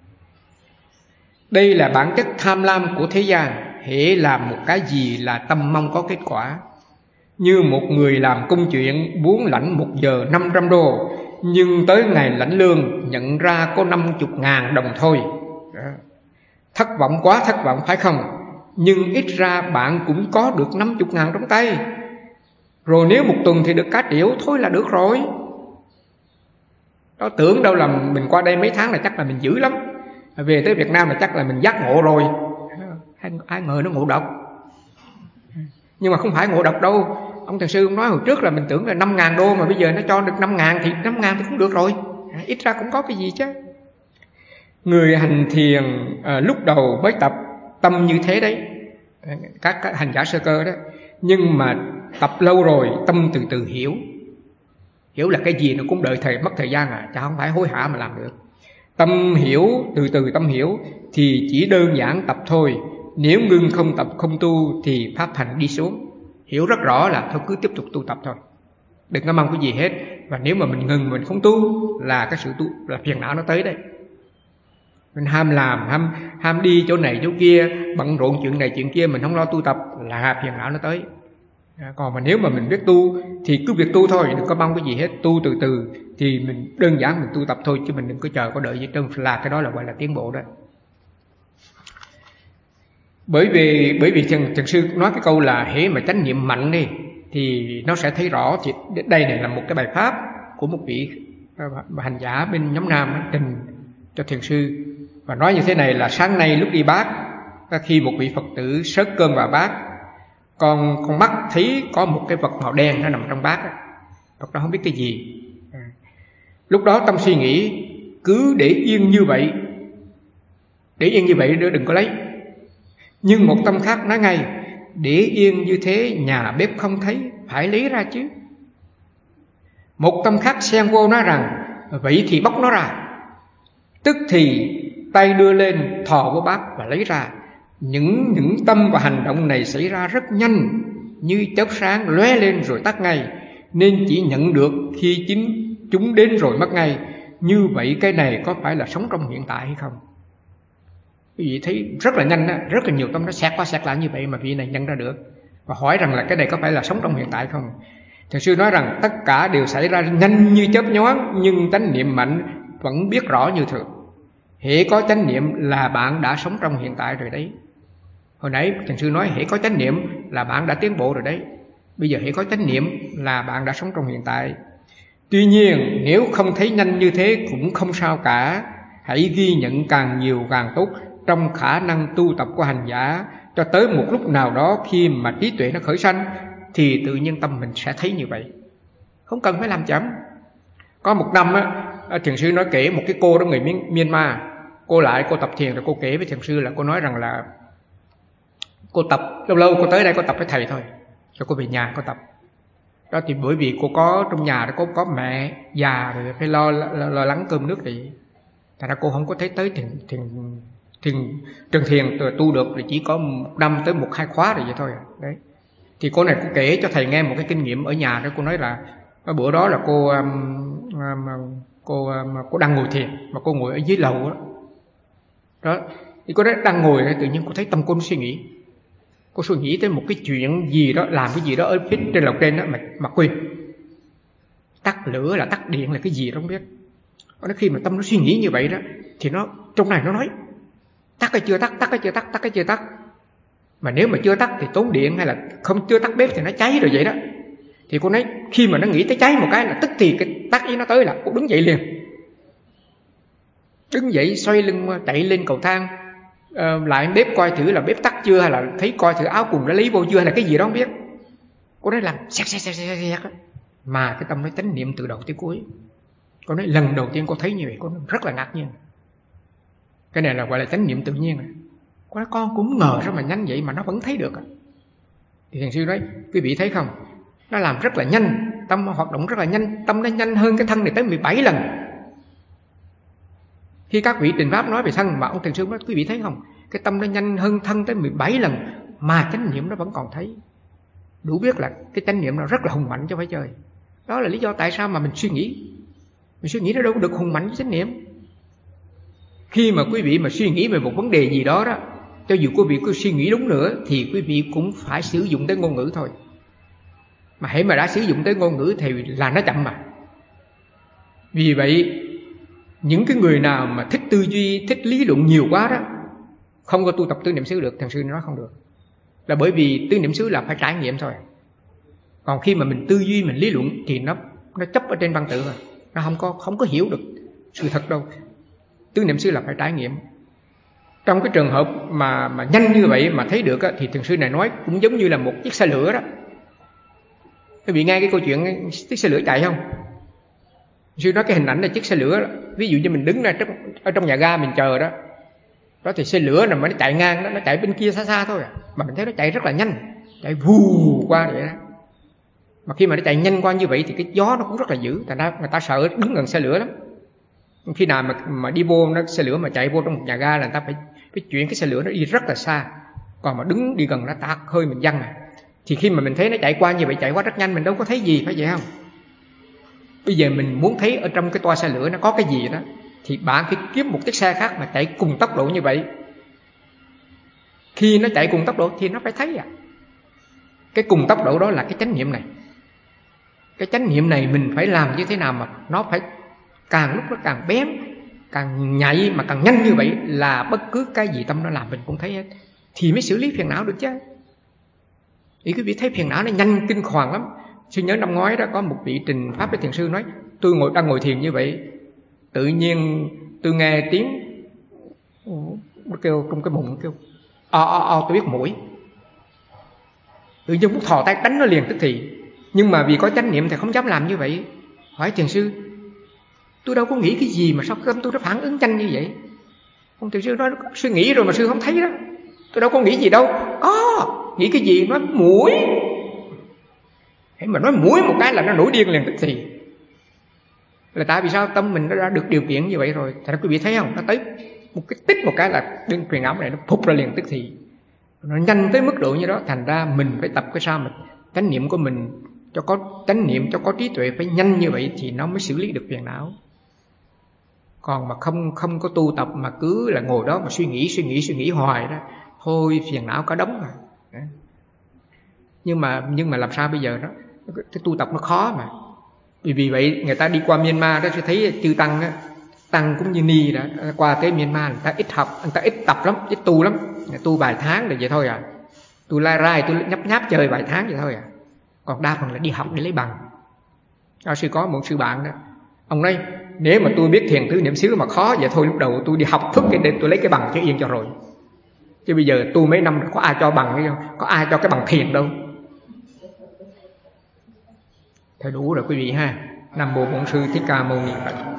Đây là bản chất tham lam của thế gian. Hễ làm một cái gì là tâm mong có kết quả. Như một người làm công chuyện muốn lãnh 1 giờ 500 đô, nhưng tới ngày lãnh lương nhận ra có 50.000 đồng thôi. Thất vọng quá, thất vọng phải không? Nhưng ít ra bạn cũng có được 50.000 trong tay. Rồi nếu 1 tuần thì được cả triệu thôi là được rồi. Đó, tưởng đâu là mình qua đây mấy tháng là chắc là mình dữ lắm, về tới Việt Nam là chắc là mình giác ngộ rồi. Ai ngờ nó ngộ độc. Nhưng mà không phải ngộ độc đâu. Ông thiền sư ông nói hồi trước là mình tưởng là 5.000 đô, mà bây giờ nó cho được 5.000 thì 5.000 thì cũng được rồi. Ít ra cũng có cái gì chứ. Người hành thiền lúc đầu mới tập tâm như thế đấy, các hành giả sơ cơ đó. Nhưng mà tập lâu rồi tâm từ từ hiểu là cái gì nó cũng mất thời gian chứ không phải hối hả mà làm được. Tâm hiểu, từ từ tâm hiểu thì chỉ đơn giản tập thôi. Nếu ngưng không tập không tu thì pháp hành đi xuống. Hiểu rất rõ là thôi cứ tiếp tục tu tập thôi, đừng có mong cái gì hết. Và nếu mà mình ngừng, mình không tu là cái sự tu là phiền não nó tới đây. Mình ham làm, ham đi chỗ này chỗ kia, bận rộn chuyện này chuyện kia, mình không lo tu tập là phiền não nó tới. Còn mà nếu mà mình biết tu thì cứ việc tu thôi, đừng có mong cái gì hết. Tu từ từ thì mình đơn giản mình tu tập thôi, chứ mình đừng có chờ có đợi gì trơn, là cái đó là gọi là tiến bộ đó. Bởi vì thiền sư nói cái câu là hễ mà chánh niệm mạnh đi thì nó sẽ thấy rõ. Thì đây này là một cái bài pháp của một vị hành giả bên nhóm Nam trình cho thiền sư, và nói như thế này là: sáng nay lúc đi bát khi một vị Phật tử sớt cơm vào bát, con mắt thấy có một cái vật màu đen nó nằm trong bát đó. Phật đó không biết cái gì. Lúc đó tâm suy nghĩ cứ để yên như vậy, đừng có lấy. Nhưng một tâm khác nói ngay, để yên như thế nhà bếp không thấy, phải lấy ra chứ. Một tâm khác xen vô nói rằng, vậy thì bóc nó ra. Tức thì tay đưa lên thò vô bát và lấy ra. Những tâm và hành động này xảy ra rất nhanh, như chớp sáng lóe lên rồi tắt ngay, nên chỉ nhận được khi chúng đến rồi mất ngay. Như vậy cái này có phải là sống trong hiện tại hay không? Quý vị thấy rất là nhanh đó, rất là nhiều tâm nó xẹt qua xẹt lại như vậy mà vị này nhận ra được, và hỏi rằng là cái này có phải là sống trong hiện tại không? Thiền sư nói rằng tất cả đều xảy ra nhanh như chớp nhoáng, nhưng chánh niệm mạnh vẫn biết rõ như thường. Hễ có chánh niệm là bạn đã sống trong hiện tại rồi đấy. Hồi nãy thiền sư nói hễ có chánh niệm là bạn đã tiến bộ rồi đấy. Bây giờ hễ có chánh niệm là bạn đã sống trong hiện tại. Tuy nhiên nếu không thấy nhanh như thế cũng không sao cả. Hãy ghi nhận càng nhiều càng tốt trong khả năng tu tập của hành giả, cho tới một lúc nào đó khi mà trí tuệ nó khởi sanh thì tự nhiên tâm mình sẽ thấy như vậy, không cần phải làm chậm. Có một năm á, thiền sư nói kể một cái cô đó người Myanmar. Cô tập thiền rồi cô kể với thiền sư là cô nói rằng là cô tập lâu lâu cô tới đây cô tập với thầy thôi, cho cô về nhà cô tập. Đó thì bởi vì cô có trong nhà đó có mẹ già rồi phải lo lắng cơm nước thì thành ra cô không có thấy tới trường thiền tu được, thì chỉ có một năm tới 1-2 khóa rồi vậy thôi. Đấy. Thì cô này cô kể cho thầy nghe một cái kinh nghiệm ở nhà đó. Cô nói là bữa đó là cô đang ngồi thiền mà cô ngồi ở dưới lầu đó. Đó thì cô đang ngồi tự nhiên cô thấy tâm cô suy nghĩ. Cô suy nghĩ tới một cái chuyện gì đó, làm cái gì đó ở phía trên lầu trên đó mà quên. Tắt lửa là tắt điện là cái gì đó không biết. Nó khi mà tâm nó suy nghĩ như vậy đó thì nó trong này nó nói tắt cái chưa tắt, tắt cái chưa tắt, tắt cái chưa tắt. Mà nếu mà chưa tắt thì tốn điện, hay là không chưa tắt bếp thì nó cháy rồi vậy đó. Thì cô nói khi mà nó nghĩ tới cháy một cái là tức thì cái tắt ý nó tới là cô đứng dậy liền. Đứng dậy xoay lưng chạy lên cầu thang, lại bếp coi thử là bếp tắt chưa, hay là thấy coi thử áo quần đã lấy vô chưa, hay là cái gì đó không biết. Cô nói làm xẹt mà cái tâm nó chánh niệm từ đầu tới cuối. Cô nói lần đầu tiên cô thấy như vậy cô rất là ngạc nhiên. Cái này là gọi là chánh niệm tự nhiên. Cô nói con cũng ngờ sao mà nhanh vậy mà nó vẫn thấy được. Thì thiền sư nói quý vị thấy không, nó làm rất là nhanh, tâm hoạt động rất là nhanh. Tâm nó nhanh hơn cái thân này tới 17 lần. Khi các vị trình pháp nói về thân mà ông thiền sư nói quý vị thấy không, cái tâm nó nhanh hơn thân tới 17 lần mà chánh niệm nó vẫn còn thấy. Đủ biết là cái chánh niệm nó rất là hùng mạnh chứ phải chơi. Đó là lý do tại sao mà mình suy nghĩ. Mình suy nghĩ nó đâu có được hùng mạnh với chánh niệm. Khi mà quý vị mà suy nghĩ về một vấn đề gì đó đó, cho dù quý vị có suy nghĩ đúng nữa thì quý vị cũng phải sử dụng tới ngôn ngữ thôi. Mà hễ mà đã sử dụng tới ngôn ngữ thì là nó chậm mà. Vì vậy những cái người nào mà thích tư duy, thích lý luận nhiều quá đó, không có tu tập tứ niệm xứ được. Thiền sư nói không được. Là bởi vì tứ niệm xứ là phải trải nghiệm thôi. Còn khi mà mình tư duy, mình lý luận thì nó chấp ở trên văn tự rồi. Nó không có hiểu được sự thật đâu. Tứ niệm xứ là phải trải nghiệm. Trong cái trường hợp mà nhanh như vậy mà thấy được thì thiền sư này nói cũng giống như là một chiếc xe lửa đó. Quý vị nghe cái câu chuyện chiếc xe lửa chạy không? Thiền sư nói cái hình ảnh là chiếc xe lửa đó. Ví dụ như mình đứng ra ở trong nhà ga mình chờ đó. Đó thì xe lửa mà nó chạy ngang đó, nó chạy bên kia xa xa thôi mà mình thấy nó chạy rất là nhanh, chạy vù qua vậy đó. Mà khi mà nó chạy nhanh qua như vậy thì cái gió nó cũng rất là dữ, thành ra người ta sợ đứng gần xe lửa lắm. Khi nào mà đi vô xe lửa mà chạy vô trong một nhà ga là người ta phải chuyển cái xe lửa nó đi rất là xa. Còn mà đứng đi gần nó tạt hơi mình văng à. Thì khi mà mình thấy nó chạy qua như vậy, chạy qua rất nhanh, mình đâu có thấy gì, phải vậy không? Bây giờ mình muốn thấy ở trong cái toa xe lửa nó có cái gì đó thì bạn phải kiếm một chiếc xe khác mà chạy cùng tốc độ như vậy. Khi nó chạy cùng tốc độ thì nó phải thấy à. Cái cùng tốc độ đó là cái chánh niệm này. Cái chánh niệm này mình phải làm như thế nào mà nó phải càng lúc nó càng bén, càng nhạy mà càng nhanh như vậy, là bất cứ cái gì tâm nó làm mình cũng thấy hết, thì mới xử lý phiền não được chứ. Thì quý vị thấy phiền não nó nhanh kinh hoàng lắm. Sư nhớ năm ngoái đó có một vị trình pháp với thiền sư nói tôi đang ngồi thiền như vậy, tự nhiên tôi nghe tiếng nó kêu trong cái bụng, kêu tôi biết mũi. Tự nhiên muốn thò tay đánh nó liền tức thì. Nhưng mà vì có chánh niệm thì không dám làm như vậy. Hỏi thiền sư, tôi đâu có nghĩ cái gì mà sao tâm tôi nó phản ứng nhanh như vậy? Ông thiền sư nói, suy nghĩ rồi mà sư không thấy đó. Tôi đâu có nghĩ gì đâu. Nghĩ cái gì? Nói mũi. Thế mà nói mũi một cái là nó nổi điên liền tức thì. Là tại vì sao? Tâm mình nó đã được điều kiện như vậy rồi. Thật ra quý vị thấy không? Nó tới một cái tích một cái là đương truyền ảo này nó phụt ra liền tức thì. Nó nhanh tới mức độ như đó. Thành ra mình phải tập cái sao mà chánh niệm của mình cho có chánh niệm, cho có trí tuệ phải nhanh như vậy thì nó mới xử lý được phiền não. Còn mà không có tu tập mà cứ là ngồi đó mà suy nghĩ hoài đó, thôi phiền não cả đống rồi. Nhưng mà làm sao bây giờ đó? Cái tu tập nó khó mà. Vì vậy người ta đi qua Myanmar đó sẽ thấy chư tăng á, tăng cũng như ni đó, qua tới Myanmar người ta ít học, người ta ít tập lắm, ít tu lắm. Tu vài tháng là vậy thôi à. Tu lai rai, tu nhấp nháp chơi vài tháng vậy thôi à. Còn đa phần là đi học để lấy bằng. Sư có một sư bạn đó, ông nói nếu mà tôi biết thiền tứ niệm xứ mà khó vậy thôi lúc đầu tôi đi học thức cái để tôi lấy cái bằng cho yên cho rồi. Chứ bây giờ tu mấy năm rồi có ai cho bằng hay không? Có ai cho cái bằng thiền đâu. Thôi đủ rồi quý vị ha. Nam mô Bổn Sư Thích Ca Mâu Ni Phật.